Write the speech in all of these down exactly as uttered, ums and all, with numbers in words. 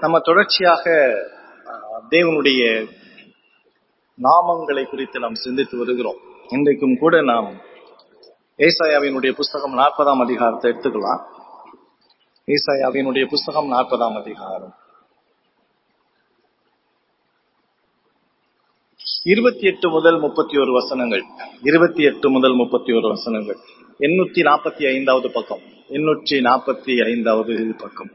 நம்ம தொடர்ச்சியாக தேவனுடைய நாமங்களை குறித்து நாம் சிந்தித்து வருகிறோம். இன்றைக்கும் கூட நாம் ஏசாயாவினுடைய புஸ்தகம் நாற்பதாம் அதிகாரத்தை எடுத்துக்கலாம். ஏசாயாவினுடைய புஸ்தகம் நாற்பதாம் அதிகாரம் இருபத்தி எட்டு முதல் முப்பத்தி ஒரு வசனங்கள். இருபத்தி எட்டு முதல் முப்பத்தி ஒரு வசனங்கள். எண்ணூத்தி நாற்பத்தி ஐந்தாவது பக்கம். எண்ணூற்றி நாற்பத்தி ஐந்தாவது பக்கம்.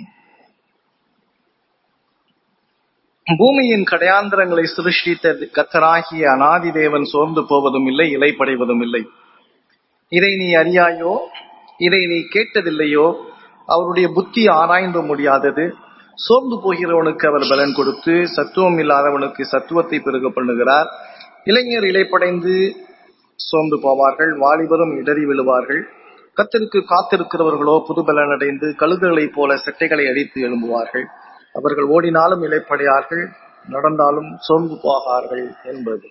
பூமியின் கடையாந்திரங்களை சிருஷ்டித்த கர்த்தராகிய அநாதி தேவன் சோர்ந்து போவதும் இல்லை, இலைப்படைவதும் இல்லை. இதை நீ அறியாயோ? இதை நீ கேட்டதில்லையோ? அவருடைய புத்தி ஆராய்ந்து முடியாதது. சோர்ந்து போகிறவனுக்கு அவர் பலன் கொடுத்து சத்துவம் இல்லாதவனுக்கு சத்துவத்தை பெருக பண்ணுகிறார். இளைஞர் இலைப்படைந்து சோர்ந்து போவார்கள், வாலிபரும் இடறி விழுவார்கள். கர்த்தருக்கு காத்திருக்கிறவர்களோ புது பலன் அடைந்து கழுகுகளைப் போல செட்டைகளை அடித்து எழும்புவார்கள். அவர்கள் ஓடினாலும் இலைப்படையார்கள், நடந்தாலும் சோர்ந்து போகார்கள் என்பது.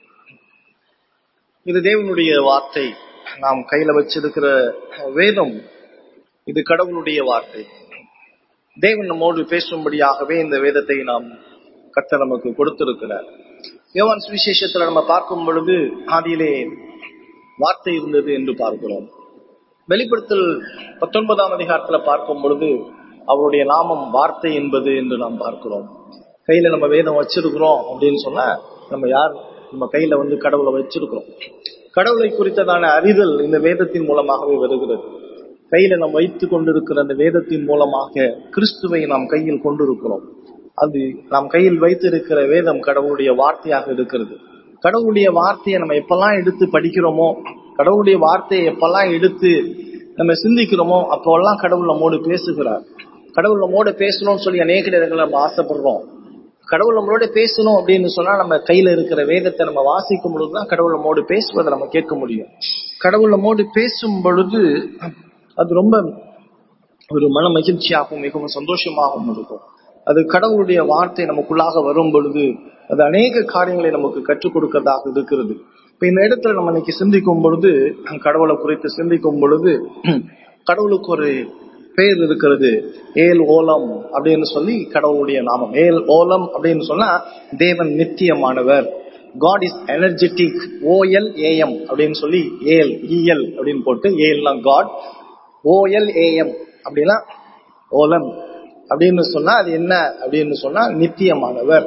இது தேவனுடைய வார்த்தை. நாம் கையில வச்சிருக்கிற வேதம் இது கடவுளுடைய வார்த்தை. தேவன் நம்மோடு பேசும்படியாகவே இந்த வேதத்தை நாம் கர்த்தர் நமக்கு கொடுத்திருக்கிறார். யோவான் சுவிசேஷத்துல நம்ம பார்க்கும் பொழுது ஆதியிலே வார்த்தை இருந்தது என்று பார்க்கிறோம். வெளிப்படுத்தல் பத்தொன்பதாம் அதிகாரத்துல பார்க்கும் பொழுது அவருடைய நாமம் வார்த்தை என்பது என்று நாம் பார்க்கிறோம். கையில நம்ம வேதம் வச்சிருக்கிறோம் அப்படின்னு சொன்னா நம்ம யார்? நம்ம கையில வந்து கடவுளை வச்சிருக்கிறோம். கடவுளை குறித்ததான அறிதல் இந்த வேதத்தின் மூலமாகவே வருகிறது. கையில நாம் வைத்துக் கொண்டிருக்கிற அந்த வேதத்தின் மூலமாக கிறிஸ்துவை நாம் கையில் கொண்டிருக்கிறோம். அது நாம் கையில் வைத்திருக்கிற வேதம் கடவுளுடைய வார்த்தையாக இருக்கிறது. கடவுளுடைய வார்த்தையை நம்ம எப்பெல்லாம் எடுத்து படிக்கிறோமோ, கடவுளுடைய வார்த்தையை எப்பெல்லாம் எடுத்து நம்ம சிந்திக்கிறோமோ, அப்போல்லாம் கடவுள் நம்மோடு பேசுகிறார். கடவுள் நம்மோட பேசணும்னு சொல்லி அநேக இடங்களை நம்ம ஆசைப்படுறோம். கடவுள் நம்மளோட பேசணும் அப்படின்னு சொன்னா நம்ம கையில இருக்கிற வேதத்தை நம்ம வாசிக்கும் பொழுதுதான் கடவுள் நம்மோடு பேசுவதை நம்ம கேட்க முடியும். கடவுள் நம்மோடு பேசும் பொழுது அது ரொம்ப ஒரு மன மகிழ்ச்சியாகவும் மிகவும் சந்தோஷமாகவும் இருக்கும். அது கடவுளுடைய வார்த்தை நமக்குள்ளாக வரும் பொழுது அது அநேக காரியங்களை நமக்கு கற்றுக் கொடுக்கறதாக இருக்கிறது. இப்ப இந்த இடத்துல நம்ம இன்னைக்கு சிந்திக்கும் பொழுது, கடவுளை குறித்து சிந்திக்கும் பொழுது, கடவுளுக்கு ஒரு பெயர் இருக்கிறது, ஏல் ஓலம் அப்படின்னு சொல்லி கடவுளுடைய நாமம். ஏல் ஓலம் அப்படின்னு சொன்னா தேவன் நித்தியமானவர். God is energetic. OL AM அப்படின்னு சொல்லி ஏல் இஎல் அப்படின்னு போட்டு ஏல்னா காட், ஓஎல் ஏஎம் அப்படின்னா ஓலம் அப்படின்னு சொன்னா அது என்ன அப்படின்னு சொன்னா நித்தியமானவர்,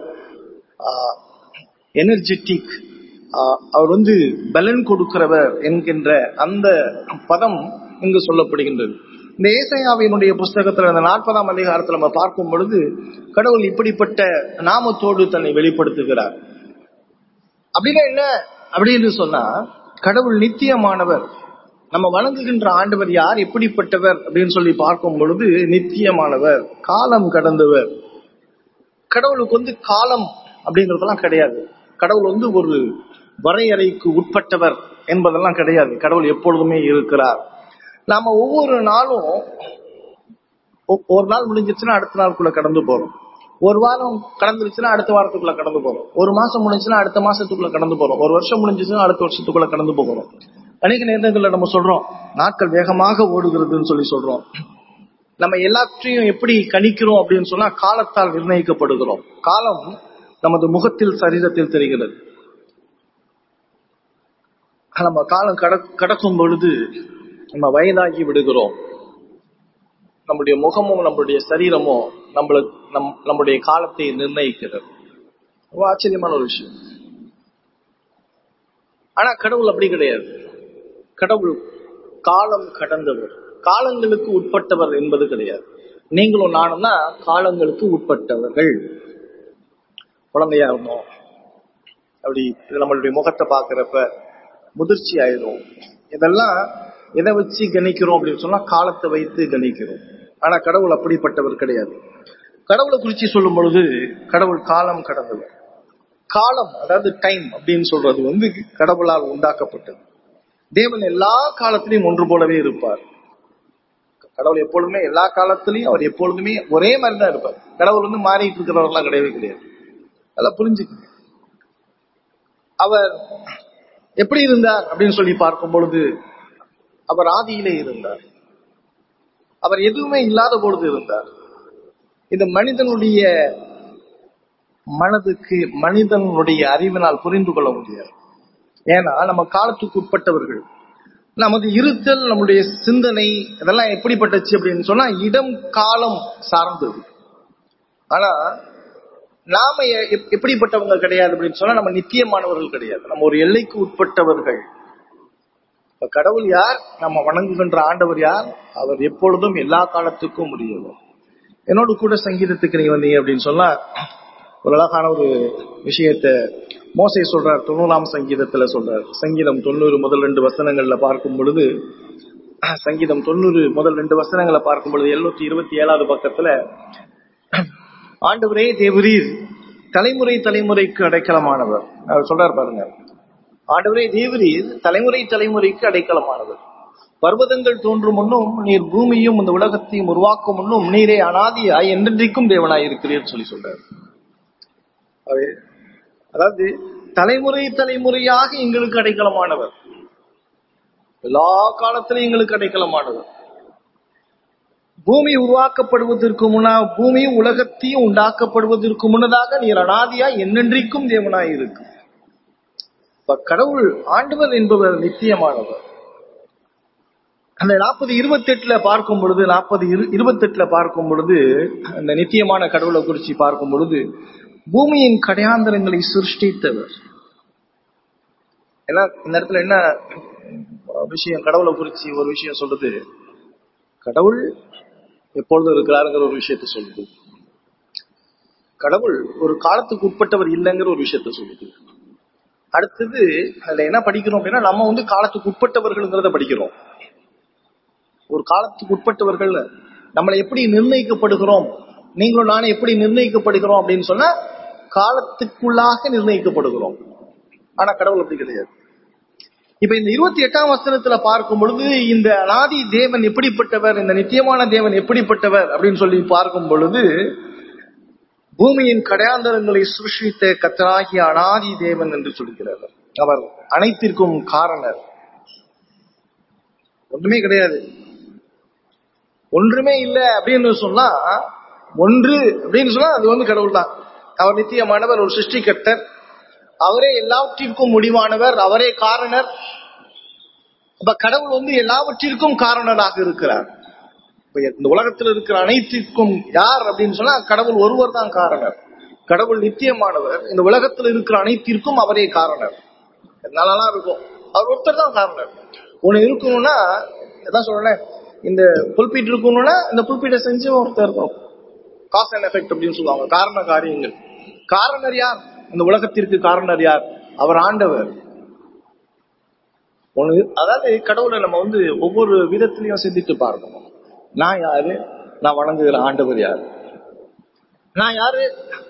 எனர்ஜெட்டிக், அவர் வந்து பலன் கொடுக்கிறவர் என்கின்ற அந்த பதம் இங்கு சொல்லப்படுகின்றது. இந்த ஏசாயாவினுடைய புஸ்தகத்துல அந்த நாற்பதாம் அதிகாரத்துல நம்ம பார்க்கும் பொழுது கடவுள் இப்படிப்பட்ட நாமத்தோடு தன்னை வெளிப்படுத்துகிறார். அப்படின்னா என்ன அப்படின்னு சொன்னா, கடவுள் நித்தியமானவர். நம்ம வணங்குகின்ற ஆண்டவர் யார், எப்படிப்பட்டவர் அப்படின்னு சொல்லி பார்க்கும் பொழுது நித்தியமானவர், காலம் கடந்தவர். கடவுளுக்கு வந்து காலம் அப்படிங்கறதெல்லாம் கிடையாது. கடவுள் வந்து ஒரு வரையறைக்கு உட்பட்டவர் என்பதெல்லாம் கிடையாது. கடவுள் எப்பொழுதுமே இருக்கிறார். நாம ஒவ்வொரு நாளும் ஒரு நாள் முடிஞ்சிருச்சுன்னா அடுத்த நாளுக்குள்ள கடந்து போறோம். ஒரு வாரம் கடந்துருச்சுன்னா அடுத்த வாரத்துக்குள்ள கடந்து போறோம். ஒரு மாசம் முடிஞ்சுன்னா அடுத்த மாசத்துக்குள்ள கடந்து போறோம். ஒரு வருஷம் முடிஞ்சிச்சுன்னா அடுத்த வருஷத்துக்குள்ள கடந்து போகிறோம். அநேக நேரங்கள்ல நம்ம சொல்றோம் நாட்கள் வேகமாக ஓடுகிறதுன்னு சொல்லி சொல்றோம். நம்ம எல்லாத்தையும் எப்படி கணிக்கிறோம் அப்படின்னு சொன்னா காலத்தால் நிர்ணயிக்கப்படுகிறோம். காலம் நமது முகத்தில் சரீரத்தில் தெரிகிறது. நம்ம காலம் கடக்கும் பொழுது நம்ம வயதாகி விடுகிறோம். நம்முடைய முகமும் நம்முடைய சரீரமும் நம்மளுக்கு நம் நம்முடைய காலத்தை நிர்ணயிக்கிறது. ரொம்ப ஆச்சரியமான ஒரு விஷயம். ஆனா கடவுள் அப்படி கிடையாது. கடவுள் காலம் கடந்தவர், காலங்களுக்கு உட்பட்டவர் என்பது கிடையாது. நீங்களும் நானும் தான் காலங்களுக்கு உட்பட்டவர்கள். குழந்தையா இருந்தோம், அப்படி நம்மளுடைய முகத்தை பாக்குறப்ப முதிர்ச்சி ஆயிடும். இதெல்லாம் எதை வச்சு கணிக்கிறோம் அப்படின்னு சொன்னா காலத்தை வைத்து கணிக்கிறோம். ஆனா கடவுள் அப்படிப்பட்டவர் கிடையாது. கடவுளை குறிச்சு சொல்லும் பொழுது கடவுள் காலம் கடந்தவர். காலம் அதாவது டைம் அப்படின்னு சொல்றது வந்து கடவுளால் உண்டாக்கப்பட்டது. தேவன் எல்லா காலத்திலையும் ஒன்று போலவே இருப்பார். கடவுள் எப்பொழுதுமே எல்லா காலத்திலையும் அவர் எப்பொழுதுமே ஒரே மாதிரி தான் இருப்பார். கடவுள் வந்து மாறிட்டு இருக்கிறவர்களாம் கிடையவே கிடையாது. அதெல்லாம் புரிஞ்சுக்க. அவர் எப்படி இருந்தார் அப்படின்னு சொல்லி பார்க்கும் பொழுது அவர் ஆதியிலே இருந்தார். அவர் எதுவுமே இல்லாத பொழுது இருந்தார். இந்த மனிதனுடைய மனதுக்கு மனிதனுடைய அறிவினால் புரிந்து கொள்ள முடியாது. ஏன்னா நம்ம காலத்துக்கு உட்பட்டவர்கள். நமது இருத்தல், நம்முடைய சிந்தனை இதெல்லாம் எப்படிப்பட்டச்சு அப்படின்னு சொன்னா இடம் காலம் சார்ந்தது. ஆனா நாம எப்படிப்பட்டவங்க கிடையாது அப்படின்னு சொன்னா நம்ம நித்தியமானவர்கள் கிடையாது. நம்ம ஒரு எல்லைக்கு உட்பட்டவர்கள். கடவுள் யார்? நம்ம வணங்குகின்ற ஆண்டவர் யார்? அவர் எப்பொழுதும் எல்லா காலத்துக்கும் முடியும். என்னோடு கூட சங்கீதத்துக்கு நீ வந்தீங்க அப்படின்னு சொன்னா ஒரு அழகான ஒரு விஷயத்த மோசே சொல்றார். தொண்ணூறாம் சங்கீதத்துல சொல்றார். சங்கீதம் தொண்ணூறு முதல் ரெண்டு வசனங்கள்ல பார்க்கும் பொழுது சங்கீதம் தொண்ணூறு முதல் ரெண்டு வசனங்களை பார்க்கும் பொழுது எழுநூத்தி இருபத்தி ஏழாவது பக்கத்துல ஆண்டவரே தேவரீர் தலைமுறை தலைமுறைக்கு அடைக்கலமானவர் அவர் சொல்றார் பாருங்க. ஆண்டவரே தேவரீர் தலைமுறை தலைமுறைக்கு அடைக்கலமானவர். பர்வதங்கள் தோன்றும் முன்னும் நீர் பூமியும் இந்த உலகத்தையும் உருவாக்கும் முன்னும் நீரே அனாதியாய் என்றென்றைக்கும் தேவனாய் இருக்கிறீர் சொல்லி சொல்றார். அதாவது தலைமுறை தலைமுறையாக எங்களுக்கு அடைக்கலமானவர், எல்லா காலத்திலும் எங்களுக்கு அடைக்கலமானவர். பூமி உருவாக்கப்படுவதற்கு முன்னா பூமி உலகத்தையும் உண்டாக்கப்படுவதற்கு முன்னதாக நீர் அனாதியாய் என்னென்றைக்கும் தேவனாய் இருக்கு. கடவுள் ஆண்டவர் என்பவர் நித்தியமானவர். அந்த நாற்பது இருபத்தி எட்டுல பார்க்கும் பொழுது நாற்பது இருபத்தி எட்டுல பார்க்கும் பொழுது அந்த நித்தியமான கடவுளை குறிச்சு பார்க்கும் பொழுது பூமியின் கடையாந்தரங்களை சிருஷ்டித்தவர். ஏன்னா இந்த இடத்துல என்ன விஷயம் கடவுளை குறிச்சு ஒரு விஷயம் சொல்றது, கடவுள் எப்பொழுதும் இருக்கிறாருங்கிற ஒரு விஷயத்த சொல்லுது. கடவுள் ஒரு காலத்துக்கு உட்பட்டவர் இல்லைங்கிற ஒரு விஷயத்த சொல்லுது. அடுத்தது அதுல என்ன படிக்கிறோம் அப்படின்னா நம்ம வந்து காலத்துக்கு உட்பட்டவர்கள்ங்கிறத படிக்கிறோம். ஒரு காலத்துக்கு உட்பட்டவர்கள் நம்மளை எப்படி நிர்ணயிக்கப்படுகிறோம், நீங்களும் நானும் எப்படி நிர்ணயிக்கப்படுகிறோம் அப்படின்னு சொன்னா காலத்துக்குள்ளாக நிர்ணயிக்கப்படுகிறோம். ஆனா கடவுள் அப்படி கிடையாது. இப்ப இந்த இருபத்தி எட்டாம் வசனத்துல பார்க்கும் பொழுது இந்த அனாதி தேவன் எப்படிப்பட்டவர், இந்த நித்தியமான தேவன் எப்படிப்பட்டவர் அப்படின்னு சொல்லி பார்க்கும் பொழுது பூமியின் கடையாந்தரங்களை சிருஷ்டித்த கர்த்தராகிய அனாதி தேவன் என்று சொல்கிறார். அவர் அனைத்திற்கும் காரணர். ஒன்றுமே கிடையாது, ஒன்றுமே இல்லை அப்படின்னு சொன்னா ஒன்று அப்படின்னு சொன்னா அது வந்து கடவுள் தான். அவர் நித்தியமானவர், ஒரு சிருஷ்டிகர்த்தர், அவரே எல்லாவற்றிற்கும் முடிவானவர், அவரே காரணர். அப்ப கடவுள் வந்து எல்லாவற்றிற்கும் காரணராக இருக்கிறார். இந்த உலகத்தில் இருக்கிற அனைத்திற்கும் யார் அப்படின்னு சொன்னா கடவுள் ஒருவர் தான் காரணர். கடவுள் நித்தியமானவர், இந்த உலகத்தில் இருக்கிற அனைத்திற்கும் அவரே காரணர். நல்லா இருக்கும், அவர் ஒருத்தர் தான் காரணர். ஒண்ணு இருக்கணும்னா எதான் சொல்றேன், இந்த புல்பீட் இருக்கணும்னா இந்த புல்பீட்டை செஞ்சு ஒருத்தர் இருக்கணும். காஸ் அண்ட் எஃபெக்ட் அப்படின்னு சொல்லுவாங்க, காரண காரியங்கள். காரணர் யார்? இந்த உலகத்திற்கு காரணர் யார்? அவர் ஆண்டவர். ஒண்ணு அதாவது கடவுளை நம்ம வந்து ஒவ்வொரு விதத்திலையும் சிந்தித்து பார்க்கணும். நான் யாரு? நான் வணங்குகிற ஆண்டவர் யாரு? நான் யாரு?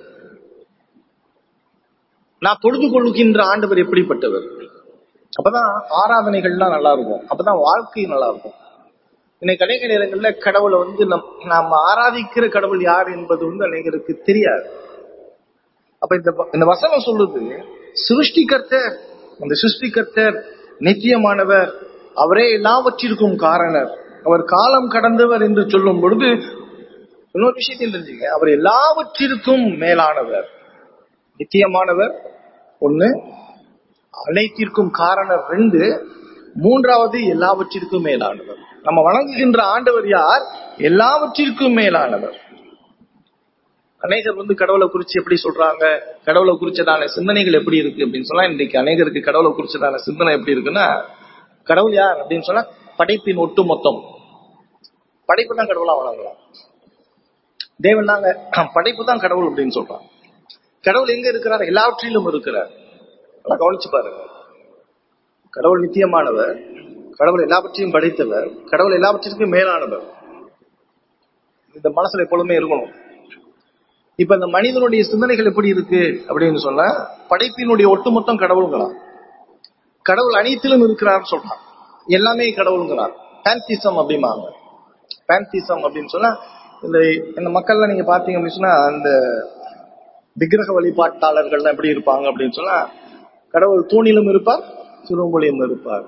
நான் பொழுது கொள்ளுகின்ற ஆண்டவர் எப்படிப்பட்டவர்? அப்பதான் ஆராதனைகள்லாம் நல்லா இருக்கும், அப்பதான் வாழ்க்கை நல்லா இருக்கும். இன்னைக்கு அநேக நேரங்கள்ல கடவுளை வந்து நம் நாம ஆராதிக்கிற கடவுள் யார் என்பது வந்து அநேகருக்கு தெரியாது. அப்ப இந்த இந்த வசனம் சொல்லுது சிருஷ்டிகர்த்தர், அந்த சிருஷ்டிகர்த்தர் நித்தியமானவர், அவரே எல்லாவற்றிற்கும் காரணர், அவர் காலம் கடந்தவர் என்று சொல்லும் பொழுது இன்னொரு விஷயத்தையும் தெரிஞ்சுங்க, அவர் எல்லாவற்றிற்கும் மேலானவர். நித்தியமானவர் ஒண்ணு, அனைத்திற்கும் காரணர் ரெண்டு, மூன்றாவது எல்லாவற்றிற்கும் மேலானவர். நம்ம வணங்குகின்ற ஆண்டவர் யார்? எல்லாவற்றிற்கும் மேலானவர். அநேகர் வந்து கடவுளை குறிச்சு எப்படி சொல்றாங்க, கடவுளை குறிச்சதான சிந்தனைகள் எப்படி இருக்கு அப்படின்னு சொன்னா இன்னைக்கு அநேகருக்கு கடவுளை குறிச்சதான சிந்தனை எப்படி இருக்குன்னா, கடவுள் யார் அப்படின்னு சொன்னா படைப்பின் ஒட்டு மொத்தம். படைப்பு தான் கடவுளா வணங்கலாம். தேவன் தாங்க படைப்பு தான் கடவுள் அப்படின்னு சொல்றாங்க. கடவுள் எங்க இருக்கிறார்? எல்லாவற்றிலும் இருக்கிறார். கவனிச்சு பாருங்க, கடவுள் நித்தியமானவர், கடவுள் எல்லாவற்றையும் படைத்தவர், கடவுள் எல்லாவற்றிற்கும் மேலானவர். இந்த மனசுல எப்பொழுதுமே இருக்கணும். இப்ப இந்த மனிதனுடைய சிந்தனைகள் எப்படி இருக்கு அப்படின்னு சொன்னா படைப்பினுடைய ஒட்டுமொத்தம் கடவுளுங்கிறான். கடவுள் அனைத்திலும் இருக்கிறார் சொல்றான், எல்லாமே கடவுளுங்கிறார். பேன்திசம் அப்படிம்பாங்க. பேன்திசம் அப்படின்னு சொன்னா இந்த இந்த மக்கள்ல நீங்க பாத்தீங்க அப்படின்னு சொன்னா அந்த விக்கிரக வழிபாட்டாளர்கள்லாம் எப்படி இருப்பாங்க அப்படின்னு சொன்னா கடவுள் தூணிலும் இருப்பார், சுரும்புலியும் இருப்பார்.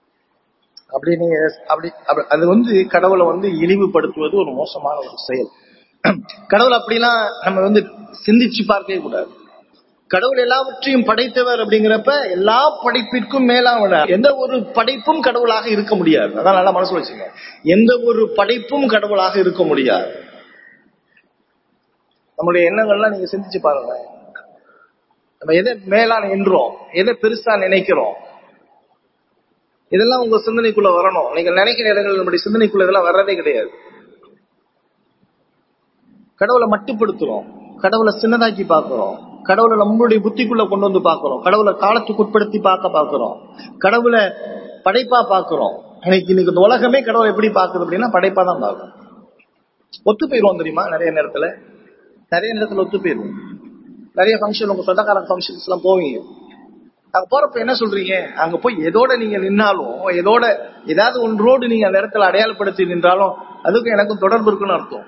அப்படி நீங்க அப்படி அது வந்து கடவுளை வந்து இழிவுபடுத்துவது ஒரு மோசமான ஒரு செயல். கடவுள் அப்படிலாம் நம்ம வந்து சிந்திச்சு பார்க்கவே கூடாது. கடவுள் எல்லாவற்றையும் படைத்தவர் அப்படிங்கிறப்ப எல்லா படைப்பிற்கும் மேலான எந்த ஒரு படைப்பும் கடவுளாக இருக்க முடியாது. அதான் நல்லா மனசு வச்சுங்க. எந்த ஒரு படைப்பும் கடவுளாக இருக்க முடியாது. நம்முடைய எண்ணங்கள்லாம் நீங்க சிந்திச்சு பாருங்க. நம்ம எதை மேலான என்றோம், எதை பெருசா நினைக்கிறோம், இதெல்லாம் உங்க சிந்தனைக்குள்ள வரணும். நீங்க நினைக்கிற இடங்கள் நம்முடைய சிந்தனைக்குள்ள இதெல்லாம் வர்றதே கிடையாது. கடவுளை மட்டுப்படுத்துறோம், கடவுளை சின்னதாக்கி பார்க்கிறோம், கடவுளை நம்மளுடைய புத்திக்குள்ள கொண்டு வந்து பார்க்கிறோம், கடவுளை காலத்துக்கு உட்படுத்தி பார்க்க பார்க்கிறோம், கடவுளை படைப்பா பார்க்கிறோம். இன்னைக்கு இன்னைக்கு இந்த உலகமே கடவுளை எப்படி பார்க்குது அப்படின்னா படைப்பா தான் பார்க்கணும். ஒத்து போயிருவோம் தெரியுமா? நிறைய நேரத்துல நிறைய நேரத்துல ஒத்து போயிருவோம். நிறைய ஃபங்க்ஷன், உங்க சொந்தக்காரங்க ஃபங்க்ஷன்ஸ் எல்லாம் போவீங்க. அங்க போறப்ப என்ன சொல்றீங்க? அங்க போய் எதோட நீங்க நின்னாலும், எதோட ஏதாவது ஒன்றோடு நீங்க அந்த இடத்துல அடையாளப்படுத்தி நின்றாலும் அதுக்கு எனக்கும் தொடர்பு இருக்குன்னு அர்த்தம்.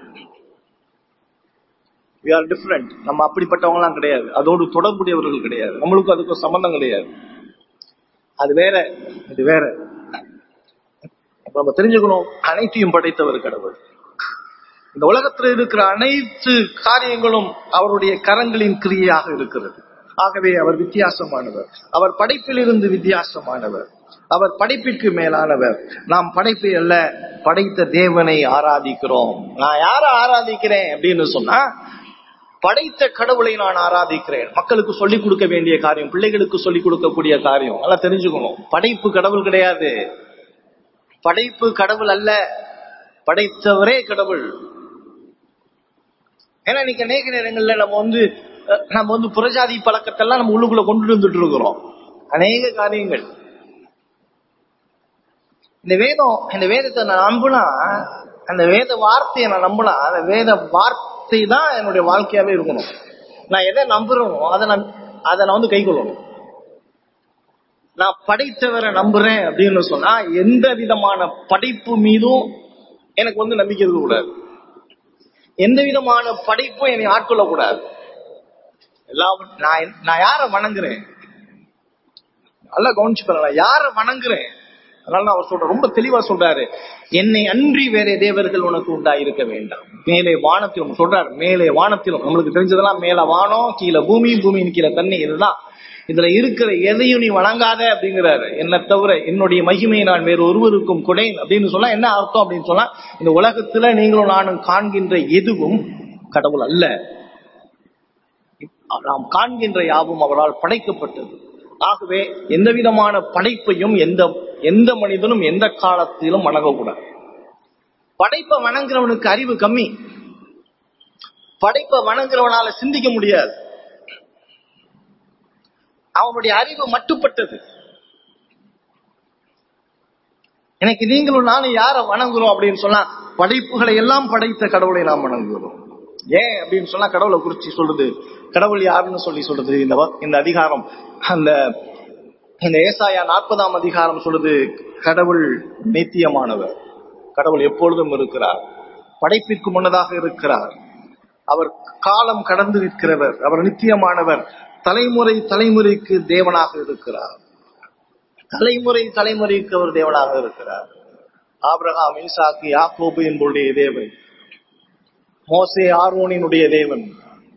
We are different. நம்ம அப்படிப்பட்டவங்க எல்லாம் கிடையாது, அதோடு தொடர்புடையவர்கள் கிடையாது, நம்மளுக்கும் அதுக்கும் சம்பந்தம் கிடையாது. அது வேற, இது வேற. நம்ம தெரிஞ்சுக்கணும், அனைத்தையும் படைத்தவர் கடவுள். இந்த உலகத்தில் இருக்கிற அனைத்து காரியங்களும் அவருடைய கரங்களின் கிரியையாக இருக்கிறது. ஆகவே அவர் வித்தியாசமானவர், அவர் படைப்பில் இருந்து வித்தியாசமானவர், அவர் படைப்பிற்கு மேலானவர். நாம் படைப்பை அல்ல, படைத்த தேவனை ஆராதிக்கிறோம். நான் யாரை ஆராதிக்கிறேன் அப்படின்னு சொன்னா, படைத்த கடவுளை நான் ஆராதிக்கிறேன். மக்களுக்கு சொல்லிக் கொடுக்க வேண்டிய காரியம், பிள்ளைகளுக்கு சொல்லிக் கொடுக்கக்கூடிய காரியம் எல்லாம் தெரிஞ்சுக்கணும். படைப்பு கடவுள் கிடையாது, படைப்பு கடவுள் அல்ல, படைத்தவரே கடவுள். ஏன்னா இன்னைக்கு அநேக நேரங்கள்ல நம்ம வந்து நம்ம வந்து புறஜாதி பழக்கத்தெல்லாம் நம்ம உள்ளுக்குள்ள கொண்டு வந்துட்டு இருக்கிறோம். அநேக காரியங்கள் இந்த வேதம், இந்த வேதத்தை நான் நம்பினா, அந்த வேத வார்த்தையை நான் நம்பினா, அந்த வேத வார்த்தை தான் என்னுடைய வாழ்க்கையாவே இருக்கணும். நான் எதை நம்புறேனோ அதை நான் அதை நான் வந்து கை கொள்ளணும். நான் படைத்தவரை நம்புறேன் அப்படின்னு சொன்னா எந்த விதமான படைப்பு மீதும் எனக்கு வந்து நம்பிக்கை இருக்க கூடாது, எந்த விதமான படைப்பும் என்னை ஆட்கொள்ள கூடாது. எல்லாம் நான் நான் யாரை வணங்குறேன் நல்லா கவனிச்சுக்கிறேன், நான் யாரை வணங்குறேன். அதனால நான் அவர் சொல்ற ரொம்ப தெளிவா சொல்றாரு, என்னை அன்றி வேற தேவர்கள் உனக்கு உண்டா இருக்க வேண்டாம். மேலே வானத்திலும் சொல்றாரு, மேலே வானத்திலும் நம்மளுக்கு தெரிஞ்சதெல்லாம் மேல வானம், கீழே பூமி, பூமியின் கீழே தண்ணி, இதுதான். இதுல இருக்கிற எதையும் நீ வணங்காத அப்படிங்கிறாரு. என்ன தவிர என்னுடைய மகிமையை நான் வேறு ஒருவருக்கும் கொடேன் அப்படின்னு சொன்னா என்ன அர்த்தம் அப்படின்னு சொன்னா, இந்த உலகத்துல நீங்களும் நானும் காண்கின்ற எதுவும் கடவுள் அல்ல. நாம் காண்கின்ற யாவும் அவரால் படைக்கப்பட்டது. ஆகவே எந்த விதமான படைப்பையும் எந்த எந்த மனிதனும் எந்த காலத்திலும் வணங்கக்கூடாது. படைப்பை வணங்குறவனுக்கு அறிவு கம்மி, படைப்பை வணங்குறவனால சிந்திக்க முடியாது, அவனுடைய அறிவு மட்டுப்பட்டது. எனக்கு நீங்களும் நானும் யாரை வணங்குறோம் அப்படின்னு சொன்னா, படைப்புகளை எல்லாம் படைத்த கடவுளை நாம் வணங்குகிறோம். ஏன் அப்படின்னு சொன்னா, கடவுளை குறிச்சு சொல்றது, கடவுள் யாருன்னு சொல்லி சொல்றது இந்த இந்த அதிகாரம். அந்த இந்த ஏசாயா நாற்பதாம் அதிகாரம் சொல்றது, கடவுள் நித்தியமானவர், கடவுள் எப்பொழுதும் இருக்கிறார், படைப்பிற்கு முன்னதாக இருக்கிறார், அவர் காலம் கடந்து நிற்கிறவர், அவர் நித்தியமானவர், தலைமுறை தலைமுறைக்கு தேவனாக இருக்கிறார், தலைமுறை தலைமுறைக்கு அவர் தேவனாக இருக்கிறார். ஆபிரகாம், ஈசாக்கு, யாக்கோபு என்பவருடைய தேவன், மோசே ஆரோனினுடைய தேவன்,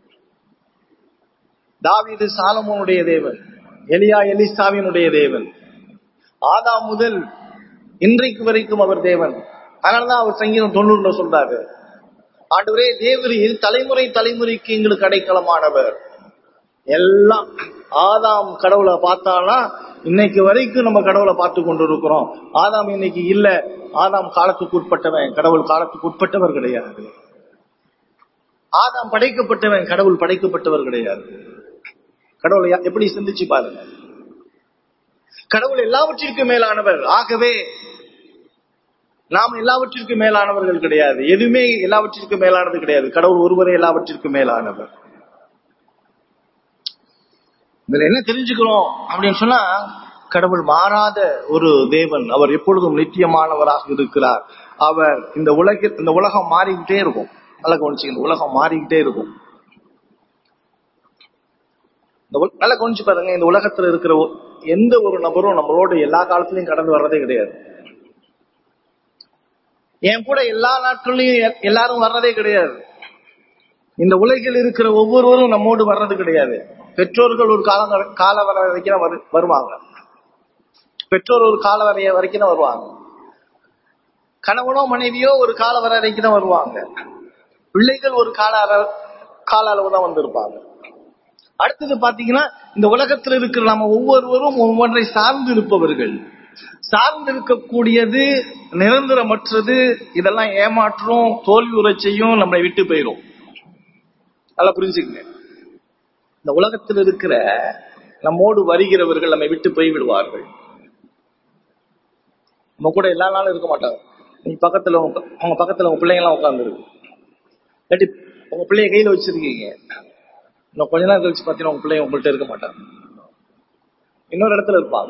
தாவீது சாலமோனுடைய தேவன், எலியா எலிசாவினுடைய தேவன், ஆதாம் முதல் இன்றைக்கு வரைக்கும் அவர் தேவன். அதனாலதான் அவர் சங்கீதம் தொண்ணூறுல சொல்றாரு, ஆண்டவரே தேவரீர் தலைமுறை தலைமுறைக்கு எங்களுக்கு அடைக்கலமானவர். எல்லாம் ஆதாம் கடவுளை பார்த்தானா இன்னைக்கு வரைக்கும் நம்ம கடவுளை பார்த்து கொண்டு இருக்கிறோம். ஆதாம் இன்னைக்கு இல்ல, ஆதாம் காலத்துக்கு உட்பட்டவன், கடவுள் காலத்துக்கு உட்பட்டவர் கிடையாது. ஆதாம் படைக்கப்பட்டவன், கடவுள் படைக்கப்பட்டவர் கிடையாது. கடவுளை எப்படி சிந்திச்சு பாருங்க. கடவுள் எல்லாவற்றிற்கும் மேலானவர். ஆகவே நாம் எல்லாவற்றிற்கும் மேலானவர்கள் கிடையாது, எதுவுமே எல்லாவற்றிற்கும் மேலானது கிடையாது. கடவுள் ஒருவரே எல்லாவற்றிற்கும் மேலானவர். இதுல என்ன தெரிஞ்சுக்கிறோம் அப்படின்னு சொன்னா, கடவுள் மாறாத ஒரு தேவன், அவர் எப்பொழுதும் நித்தியமானவராக இருக்கிறார். அவர் இந்த உலக இந்த உலகம் மாறிக்கிட்டே இருக்கும். நல்லா கவனிச்சு, இந்த உலகம் மாறிக்கிட்டே இருக்கும். நல்லா கவனிச்சு பாருங்க, இந்த உலகத்துல இருக்கிற எந்த ஒரு நபரும் நம்மளோட எல்லா காலத்திலையும் கடந்து வர்றதே கிடையாது. என் கூட எல்லா நாட்கள்லயும் எல்லாரும் வர்றதே கிடையாது. இந்த உலகில் இருக்கிற ஒவ்வொருவரும் நம்மோடு வர்றது கிடையாது. பெற்றோர்கள் ஒரு கால கால வர வரைக்கும் வருவாங்க. பெற்றோர் ஒரு கால வரைய வரைக்கும் தான் வருவாங்க. கணவனோ மனைவியோ ஒரு கால வர வரைக்கும் தான் வருவாங்க. பிள்ளைகள் ஒரு கால கால அளவு தான் வந்திருப்பாங்க. அடுத்தது பாத்தீங்கன்னா, இந்த உலகத்தில் இருக்கிற நம்ம ஒவ்வொருவரும் ஒவ்வொன்றை சார்ந்து இருப்பவர்கள். சார்ந்து இருக்கக்கூடியது நிரந்தரமற்றது. இதெல்லாம் ஏமாற்றும், தோல்வி உரை செய்யும், நம்மளை விட்டு போயிடும். நல்லா புரிஞ்சுக்கங்க. இந்த உலகத்தில் இருக்கிற நம்மோடு வருகிறவர்கள் நம்மை விட்டு போய் விடுவார்கள். நம்ம கூட எல்லா நாளும் இருக்க மாட்டாங்க. நீங்க பக்கத்துல உங்க பக்கத்துல உங்க பிள்ளைங்க எல்லாம் உட்காந்துருக்கு, இல்லாட்டி உங்க பிள்ளைய கையில வச்சிருக்கீங்க. இன்னும் கொஞ்ச நேரம் கழிச்சு பாத்தீங்கன்னா உங்க பிள்ளைங்க உங்கள்கிட்ட இருக்க மாட்டாங்க, இன்னொரு இடத்துல இருப்பாங்க.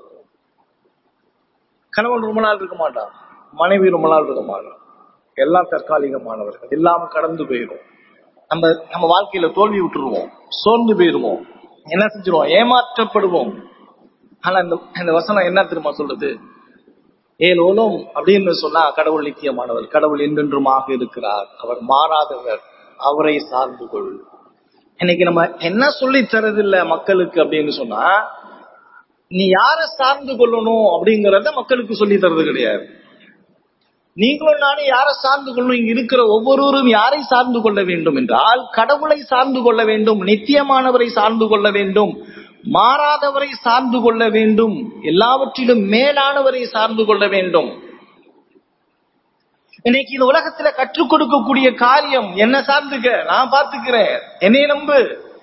கணவன் ரொம்ப நாள் இருக்க மாட்டான், மனைவி ரொம்ப நாள் இருக்க மாட்டான். எல்லாம் தற்காலிகமானவர்கள், எல்லாம் கடந்து போயிடும். நம்ம நம்ம வாழ்க்கையில தோல்வி விட்டுருவோம், சோர்ந்து போயிருவோம், என்ன செஞ்சிருவோம், ஏமாற்றப்படுவோம். ஆனா இந்த இந்த வசனம் என்ன தெரியுமா சொல்றது? ஏலோலம் அப்படின்னு சொன்னா கடவுள் நித்தியமானவர், கடவுள் என்றென்றுமாக இருக்கிறார், அவர் மாறாதவர், அவரை சார்ந்து கொள். இன்னைக்கு நம்ம என்ன சொல்லி தரதில்லை மக்களுக்கு அப்படின்னு சொன்னா, நீ யாரை சார்ந்து கொள்ளணும் அப்படிங்கறத மக்களுக்கு சொல்லி தரது கிடையாது. நீங்களும் நானும் யாரை சார்ந்து கொள்ளணும்? இங்க இருக்கிற ஒவ்வொருவரும் யாரை சார்ந்து கொள்ள வேண்டும் என்றால், கடவுளை சார்ந்து கொள்ள வேண்டும், நித்தியமானவரை சார்ந்து கொள்ள வேண்டும், மாறாதவரை சார்ந்து கொள்ள வேண்டும், எல்லாவற்றிலும் மேலானவரை சார்ந்து கொள்ள வேண்டும். இன்னைக்கு இந்த உலகத்துல கற்றுக் கொடுக்கக்கூடிய காரியம் என்ன? சார்ந்துக்க, நான் பாத்துக்கிறேன், என்னைய நம்பு.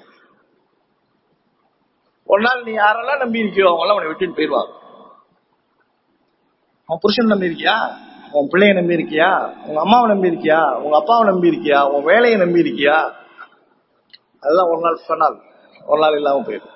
ஒரு நாள் நீ யாரெல்லாம் நம்பி இருக்கியோ அவங்களாம் அவனை விட்டுட்டு போயிடுவாங்க. அவன் புருஷன் நம்பி இருக்கியா? உன் பிள்ளைய நம்பி இருக்கியா? உங்க அம்மாவை நம்பி இருக்கியா? உங்க அப்பாவை நம்பி இருக்கியா? உன் வேலையை நம்பி இருக்கியா? அதெல்லாம் ஒரு நாள் சொன்னால் ஒரு நாள் இல்லாம போயிடும்.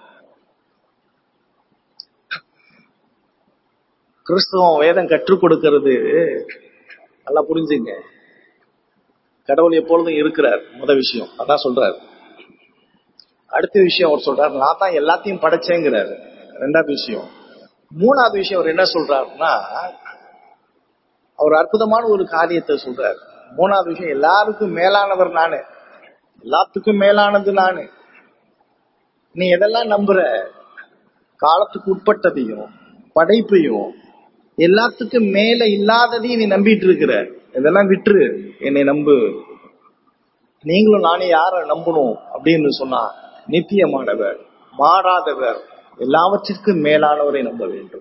கிறிஸ்துவம் வேதம் கற்றுக் கொடுக்கிறது நல்லா புரிஞ்சுங்க. கடவுள் எப்பொழுதும் இருக்கிறார், முத விஷயம் அதான் சொல்றாரு. அடுத்த விஷயம் அவர் சொல்றாரு, நான் தான் எல்லாத்தையும் படைச்சேங்கிறாரு, ரெண்டாவது விஷயம். மூணாவது விஷயம் அவர் என்ன சொல்றாருன்னா, அவர் அற்புதமான ஒரு காரியத்தை சொல்றாரு. மூணாவது விஷயம், எல்லாருக்கும் மேலானவர் நானு, எல்லாத்துக்கும் மேலானது நானு. நீ எதெல்லாம் நம்புற? காலத்துக்கு உட்பட்டதையும் படைப்பையும் எல்லாத்துக்கும் மேல இல்லாததையும் நீ நம்பிட்டு இருக்கிற. இதெல்லாம் விட்டுரு, என்னை நம்பு. நீங்களும் நானே யார நம்பணும் அப்படின்னு சொன்னா, நித்தியமானவர், மாறாதவர், எல்லாவற்றிற்கும் மேலானவரை நம்ப வேண்டும்.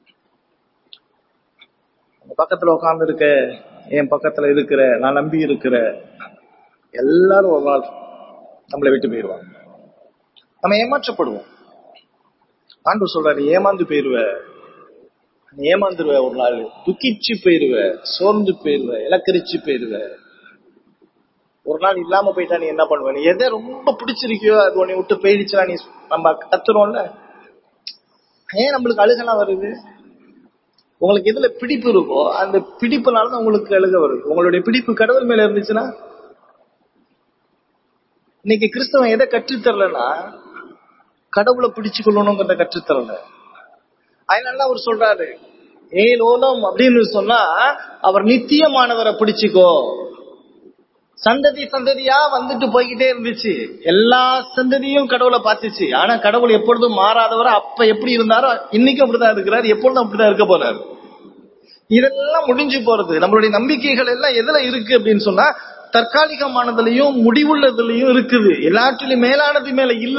பக்கத்துல உட்கார்ந்து இருக்க, என் பக்கத்துல இருக்கிற, நான் நம்பி இருக்கிற எல்லாரும் ஒரு நாள் நம்மளை விட்டு போயிடுவாங்க. நம்ம ஏமாற்றப்படுவோம். ஆண்டவர் சொல்றாரு, ஏமாந்து போயிருவ, ஏமாந்துருவ, ஒரு நாள் துக்கிச்சு போயிருவ, சோர்ந்து போயிருவ, இலக்கரிச்சு போயிருவ. ஒரு நாள் இல்லாம போயிட்டா நீ என்ன பண்ணுவ? நீ எதை ரொம்ப பிடிச்சிருக்கியோ அது உன்னை விட்டு போயிடுச்சுனா நீ, நம்ம கத்துறோம்ல, ஏன் நம்மளுக்கு அழுகலாம் வருது? உங்களுக்கு எதுல பிடிப்பு இருக்கோ அந்த பிடிப்புனாலதான் உங்களுக்கு அழுக வருது. உங்களுடைய பிடிப்பு கடவுள் மேல இருந்துச்சுன்னா, இன்னைக்கு கிறிஸ்தவன் எதை கற்றுத்தரலன்னா, கடவுளை பிடிச்சு கொள்ளணுங்கிறத கற்றுத்தரல. அதனால அவர் சொல்றாரு, ஏலோலம் அப்படின்னு சொன்னா அவர் நித்தியமானவரை பிடிச்சுக்கோ. சந்ததி சந்ததியா வந்துட்டு போய்கிட்டே இருந்துச்சு, எல்லா சந்ததியும் கடவுளை பார்த்துச்சு. ஆனா கடவுள் எப்பொழுதும் மாறாதவரை, அப்ப எப்படி இருந்தாரோ இன்னைக்கும் அப்படிதான் இருக்கிறார், எப்பொழுதும் அப்படிதான் இருக்க போறாரு. இதெல்லாம் முடிஞ்சு போறது. நம்மளுடைய நம்பிக்கைகள் எல்லாம் எதுல இருக்கு அப்படின்னு சொன்னா, தற்காலிகமானதுலயும் முடிவுள்ளதுலயும் இருக்குது, எல்லாற்றிலும் மேலானது மேல இல்ல.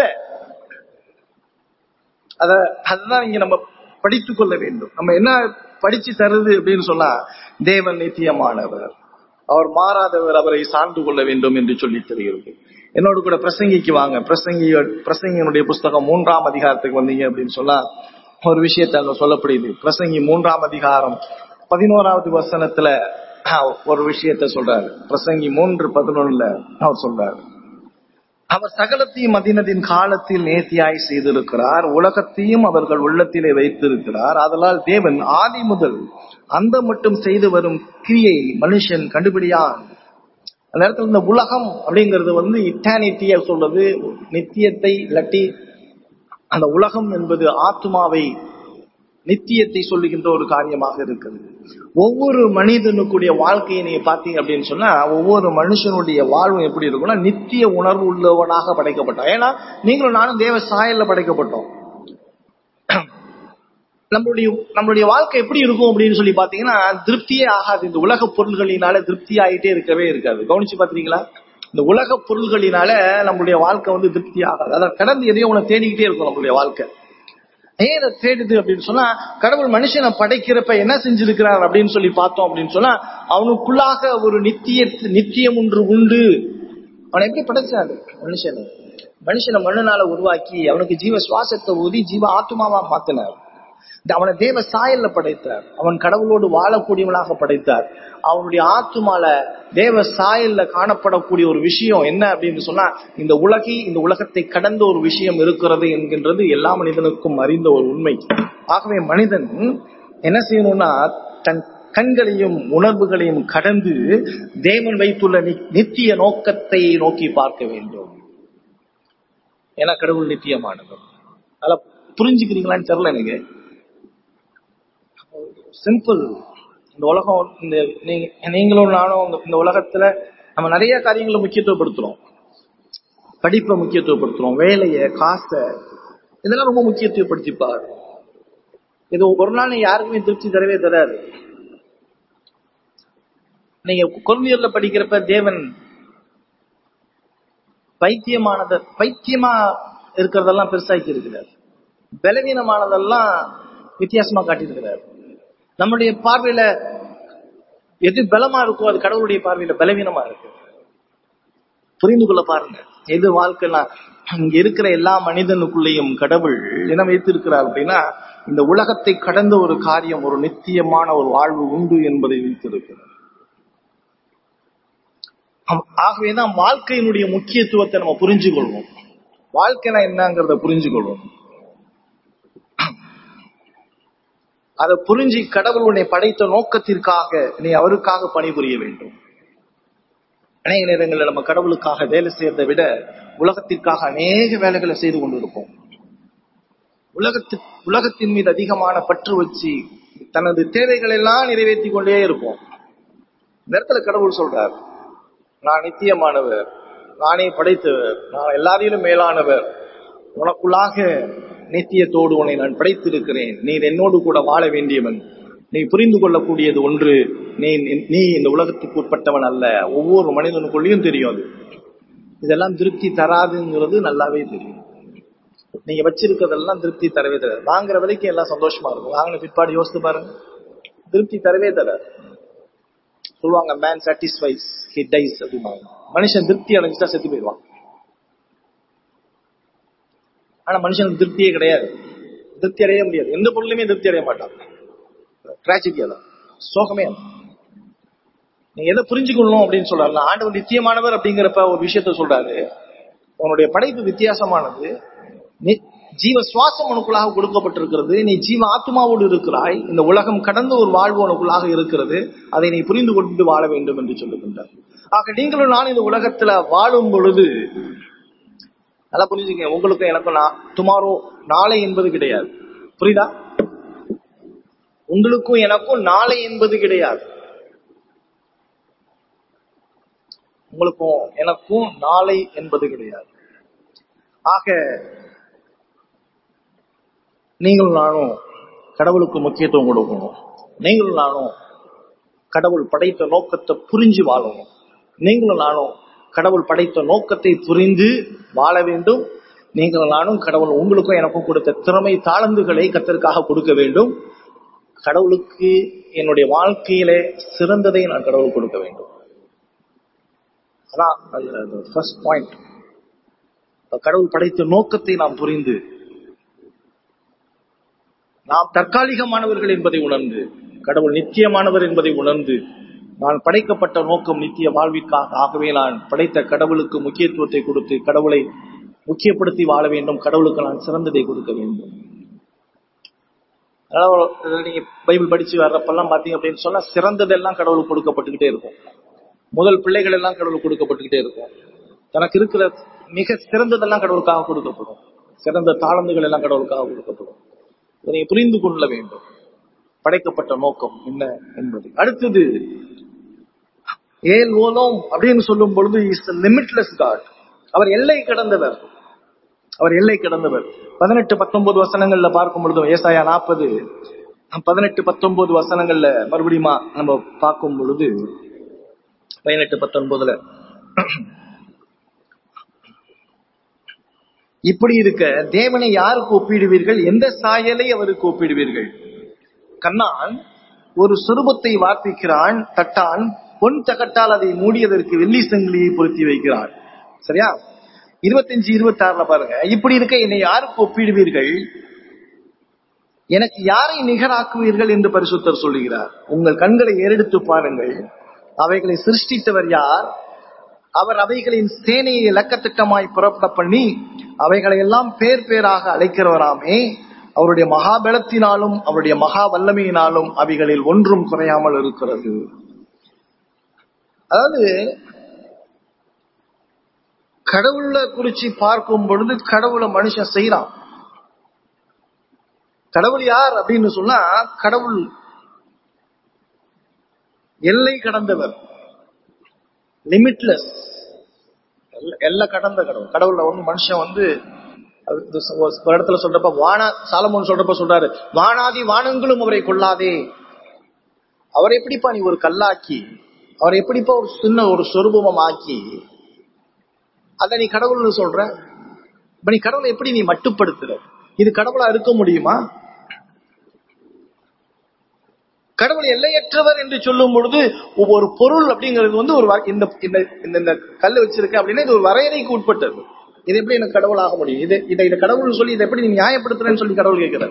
அத அதுதான் இங்க நம்ம படித்துக் கொள்ள வேண்டும். நம்ம என்ன படிச்சு தருது அப்படின்னு சொன்னா, தேவன் நித்தியமானவர், அவர் மாறாதவர், அவரை சார்ந்து கொள்ள வேண்டும் என்று சொல்லி தெரிகிறது. என்னோடு கூட பிரசங்கிக்கு வாங்க. பிரசங்கி பிரசங்கியினுடைய புஸ்தகம் மூன்றாம் அதிகாரத்துக்கு வந்தீங்க அப்படின்னு சொன்னா, ஒரு விஷயத்தை அங்க சொல்லப்படுது. பிரசங்கி மூன்றாம் அதிகாரம் பதினோராவது வசனத்துல ஒரு விஷயத்த சொல்றாரு. பிரசங்கி மூன்று பதினொன்னுல அவர் சொல்றாரு, அவர் சகலத்தையும் மதினத்தின் காலத்தில் நேர்த்தியாய் செய்திருக்கிறார், உலகத்தையும் அவர்கள் உள்ளத்திலே வைத்திருக்கிறார். அதனால் தேவன் ஆதி முதல் அந்த மட்டும் செய்து வரும் கிரியை மனுஷன் கண்டுபிடியான். அந்த இடத்துல இந்த உலகம் அப்படிங்கிறது வந்து இட்டானிட்டிய சொல்றது, நித்தியத்தை இல்லாட்டி அந்த உலகம் என்பது ஆத்மாவை நித்தியத்தை சொல்லுகின்ற ஒரு காரியமாக இருக்குது. ஒவ்வொரு மனிதனுக்குடைய வாழ்க்கையை நீங்க பாத்தீங்க அப்படின்னு சொன்னா, ஒவ்வொரு மனுஷனுடைய வாழ்வு எப்படி இருக்கும்னா நித்திய உணர்வு உள்ளவனாக படைக்கப்பட்டான். ஏன்னா நீங்களும் நானும் தேவ சாயல்ல படைக்கப்பட்டோம். நம்மளுடைய நம்மளுடைய வாழ்க்கை எப்படி இருக்கும் அப்படின்னு சொல்லி பாத்தீங்கன்னா திருப்தியே ஆகாது. இந்த உலக பொருள்களினால திருப்தி ஆகிட்டே இருக்கவே இருக்காது. கவனிச்சு பாத்தீங்களா? இந்த உலக பொருள்களினால நம்மளுடைய வாழ்க்கை வந்து திருப்தி ஆகாது. அதை கடந்து எதையோ உன தேடிக்கிட்டே இருக்கும் நம்மளுடைய வாழ்க்கை. ஏன் அதை தேடுது அப்படின்னு சொன்னா, கடவுள் மனுஷனை படைக்கிறப்ப என்ன செஞ்சிருக்கிறார் அப்படின்னு சொல்லி பார்த்தோம் அப்படின்னு சொன்னா, அவனுக்குள்ளாக ஒரு நித்திய நித்தியம் ஒன்று உண்டு. அவனை எப்படி படைச்சாரு? மனுஷனை மனுஷனை மண்ணுனால உருவாக்கி அவனுக்கு ஜீவ சுவாசத்தை ஊதி ஜீவ ஆத்மாவா மாத்தினார். அவனை தேவ சாயல்ல படைத்தார். அவன் கடவுளோடு வாழக்கூடியவனாக படைத்தார். அவனுடைய ஆத்துமால தேவ சாயல்ல காணப்படக்கூடிய ஒரு விஷயம் என்ன அப்படின்னு சொன்னா, இந்த உலகி இந்த உலகத்தை கடந்த ஒரு விஷயம் இருக்கிறது என்கின்றது எல்லா மனிதனுக்கும் அறிந்த ஒரு உண்மை. ஆகவே மனிதன் என்ன செய்யணும்னா, தன் கண்களையும் உணர்வுகளையும் கடந்து தேவன் வைத்துள்ள நித்திய நோக்கத்தை நோக்கி பார்க்க வேண்டும். ஏன்னா கடவுள் நித்தியமானது. அதெல்லாம் புரிஞ்சுக்கிறீங்களான்னு தெரியல எனக்கு. சிம்பிள். இந்த உலகம், இந்த நீங்களும் நானும் இந்த உலகத்துல நம்ம நிறைய காரியங்களை முக்கியத்துவப்படுத்துறோம். படிப்பை முக்கியத்துவப்படுத்துறோம், வேலையை, காசை, இதெல்லாம் ரொம்ப முக்கியத்துவப்படுத்திப்பார். இது ஒரு நாள் நீங்க யாருக்குமே திருப்தி தரவே தராது. நீங்க கொரிந்தியர்ல படிக்கிறப்ப தேவன் பைத்தியமானத பைத்தியமா இருக்கிறதெல்லாம் பெருசாக்கி இருக்கிறார், பலவீனமானதெல்லாம் வித்தியாசமா காட்டியிருக்கிறார். நம்முடைய பார்வையில எது பலமா இருக்கோ அது கடவுளுடைய பார்வையில பலவீனமா இருக்கு. புரிந்து கொள்ள பாருங்க. எது வாழ்க்கைனா, இங்க இருக்கிற எல்லா மனிதனுக்குள்ளேயும் கடவுள் என்ன வைத்திருக்கிறார் அப்படின்னா, இந்த உலகத்தை கடந்த ஒரு காரியம், ஒரு நித்தியமான ஒரு வாழ்வு உண்டு என்பதை வைத்திருக்கிறார். ஆகவேதான் வாழ்க்கையினுடைய முக்கியத்துவத்தை நம்ம புரிஞ்சு கொள்வோம். வாழ்க்கைனா என்னங்கிறத புரிஞ்சு கொள்வோம். அதை புரிஞ்சு கடவுளுடைய படைத்த நோக்கத்திற்காக நீ அவருக்காக பணிபுரிய வேண்டும். அநேக நேரங்களில் நம்ம கடவுளுக்காக வேலை செய்யறதை விட உலகத்திற்காக அநேக வேலைகளை செய்து கொண்டிருப்போம். உலகத்து உலகத்தின் மீது அதிகமான பற்று வச்சு தனது தேவைகள் எல்லாம் நிறைவேற்றி கொண்டே இருப்போம். இந்த இடத்துல கடவுள் சொல்றார், நான் நித்தியமானவர், நானே படைத்தவர், நான் எல்லாரிலும் மேலானவர், உனக்குள்ளாக நித்தியத்தோடு உன்னை நான் படைத்திருக்கிறேன், நீ என்னோடு கூட வாழ வேண்டியவன், நீ புரிந்து கொள்ளக்கூடியது ஒன்று, நீ நீ இந்த உலகத்துக்கு உட்பட்டவன் அல்ல. ஒவ்வொரு மனிதனுக்குள்ளேயும் தெரியும் அது. இதெல்லாம் திருப்தி தராதுங்கிறது நல்லாவே தெரியும். நீங்க வச்சிருக்கிறதெல்லாம் திருப்தி தரவே தராது. வாங்குற வரைக்கும் எல்லாம் சந்தோஷமா இருக்கும், வாங்கின பிற்பாடு யோசித்து பாருங்க, திருப்தி தரவே தராது. சொல்லுவாங்க மேன் சாட்டிஸ்ஃபைஸ் ஹி டைஸ் அப்படிம்பாங்க. மனுஷன் திருப்தி அடைஞ்சிட்டா செத்து போயிடுவான். ஆனா மனுஷனுக்கு திருப்தியே கிடையாது, திருப்தி அடைய முடியாது, எந்த பொருளுமே திருப்தி அடைய மாட்டான். டிராஜடி அதான், சோகமே. நீங்க எதை புரிஞ்சுக்கணும் அப்படின்னு சொல்றாரு, ஆண்டவர் நித்தியமானவர் அப்படிங்கிறப்ப ஒரு விஷயத்த சொல்றாரு, உன்னுடைய படைப்பு வித்தியாசமானது, ஜீவ சுவாசம் உனக்குள்ளாக கொடுக்கப்பட்டிருக்கிறது, நீ ஜீவ ஆத்மாவோடு இருக்கிறாய், இந்த உலகம் கடந்த ஒரு வாழ்வு உனக்குள்ளாக இருக்கிறது, அதை நீ புரிந்து கொண்டு வாழ வேண்டும் என்று சொல்லுகின்றார். ஆக நீங்களும் நான் இந்த உலகத்துல வாழும் பொழுது நல்லா புரிஞ்சுக்க, உங்களுக்கும் எனக்கும் டுமாரோ நாளை என்பது கிடையாது. புரியுதா? உங்களுக்கும் எனக்கும் நாளை என்பது கிடையாது. உங்களுக்கும் எனக்கும் நாளை என்பது கிடையாது. ஆக நீங்களும் நானும் கடவுளுக்கு முக்கியத்துவம் கொடுக்கணும். நீங்களும் நானும் கடவுள் படைத்த நோக்கத்தை புரிஞ்சு வாழணும். நீங்களும் நானும் கடவுள் படைத்த நோக்கத்தை புரிந்து வாழ வேண்டும். நீங்களும் நானும் கடவுள் உங்களுக்கும் எனக்கும் கொடுத்த திறமை தாளந்துகளை கர்த்தருக்காக கொடுக்க வேண்டும். கடவுளுக்கு என்னுடைய வாழ்க்கையிலே சிறந்ததை நான் கடவுள் கொடுக்க வேண்டும். அதான் ஃபர்ஸ்ட் பாயிண்ட். கடவுள் படைத்த நோக்கத்தை நாம் புரிந்து, நாம் தற்காலிகமானவர்கள் என்பதை உணர்ந்து, கடவுள் நித்தியமானவர் என்பதை உணர்ந்து, நான் படைக்கப்பட்ட நோக்கம் நித்திய வாழ்விற்காக, ஆகவே நான் படைத்த கடவுளுக்கு முக்கியத்துவத்தை கொடுத்து கடவுளை முக்கியப்படுத்தி வாழ வேண்டும். கடவுளுக்கு நான் சிறந்ததை கொடுக்க வேண்டும். அதனால நீங்க பைபிள் படிச்சு வர்றப்பெல்லாம் பாத்தீங்க அப்படின்னு சொன்னா, சிறந்ததெல்லாம் கடவுளுக்கு கொடுக்கப்பட்டுக்கிட்டே இருக்கும். முதல் பிள்ளைகள் எல்லாம் கடவுளுக்கு கொடுக்கப்பட்டுக்கிட்டே இருக்கும். தனக்கு இருக்கிற மிக சிறந்ததெல்லாம் கடவுளுக்காக கொடுக்கப்படும். சிறந்த தாளந்துகள் எல்லாம் கடவுளுக்காக கொடுக்கப்படும். இதை புரிந்து கொள்ள வேண்டும். படைக்கப்பட்ட நோக்கம் என்ன என்பது. அடுத்தது ஏல் ஓலோம் அப்படின்னு சொல்லும் பொழுது இஸ் லிமிட்லெஸ் காட். அவர் எல்லை கடந்தவர். அவர் எல்லை கடந்தவர். பதினெட்டு பத்தொன்பது வசனங்கள்ல பார்க்கும் பொழுது, ஏசாயா நாற்பது பதினெட்டு பத்தொன்பது வசனங்கள்ல மறுபடியும் நம்ம பார்க்கும் பொழுது, பதினெட்டு பத்தொன்பதுல இப்படி இருக்க தேவனை யாருக்கு ஒப்பிடுவீர்கள்? எந்த சாயலை அவருக்கு ஒப்பிடுவீர்கள்? கண்ணான் ஒரு சொரூபத்தை வார்ப்பிக்கிறான், தட்டான் பொன் தகட்டால் அதை மூடியதற்கு வெள்ளி சங்கிலியை பொருத்தி வைக்கிறான். சரியா? இருபத்தஞ்சு இருபத்தி ஆறுல பாருங்க. இப்படி இருக்க என்னை யாருக்கு ஒப்பிடுவீர்கள்? எனக்கு யாரை நிகராக்குவீர்கள் என்று பரிசுத்தர் சொல்லுகிறார். உங்கள் கண்களை ஏறெடுத்து பாருங்கள், அவைகளை சிருஷ்டித்தவர் யார்? அவர் அவைகளின் சேனையை இலக்கத்திட்டமாய் புறப்பட பண்ணி அவைகளை எல்லாம் பேர் பேராக அழைக்கிறவராமே. அவருடைய மகாபலத்தினாலும் அவருடைய மகா வல்லமையினாலும் அவைகளில் ஒன்றும் குறையாமல் இருக்கிறது. அதாவது கடவுளை குறிச்சு பார்க்கும் பொழுது கடவுளை மனுஷன் செய்யறான். கடவுள் யார் அப்படின்னு சொன்னா, கடவுள் எல்லை கடந்தவர், லிமிட்லெஸ், எல்லை கடந்த கடவுள். கடவுள்ல வந்து மனுஷன் வந்து ஒரு இடத்துல சொல்றப்ப, வானா சாலமோன் சொல்றப்ப சொல்றாரு, வானாதி வானங்களும் அவரை கொள்ளாதே. அவர் எப்படிப்பா நீ ஒரு கல்லாக்கி, அவர் எப்படிப்பா ஒரு சின்ன ஒரு சொரூபம் ஆக்கி அத நீ கடவுள்னு சொல்ற? இப்ப நீ கடவுளை எப்படி நீ மட்டுப்படுத்துற? இது கடவுளா இருக்க முடியுமா? கடவுள் எல்லையற்றவர் என்று சொல்லும் பொழுது ஒவ்வொரு பொருள் அப்படிங்கிறது வந்து ஒரு இந்த இந்த கல் வச்சிருக்க அப்படின்னா இது ஒரு வரையறைக்கு உட்பட்டது. இது எப்படி எனக்கு கடவுள் ஆக முடியும்? இது இதை இதை கடவுள் சொல்லி இதை எப்படி நீ நியாயப்படுத்துறேன்னு சொல்லி கடவுள் கேட்கிறார்.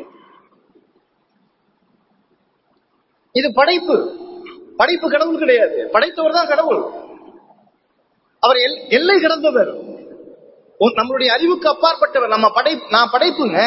இது படைப்பு. படைப்பு கடவுள் கிடையாது, படைத்தவர் தான் கடவுள். அவர் எல்லை கடந்தவர், நம்மளுடைய அறிவுக்கு அப்பாற்பட்டவர். நம்ம படை நான் படைப்புங்க,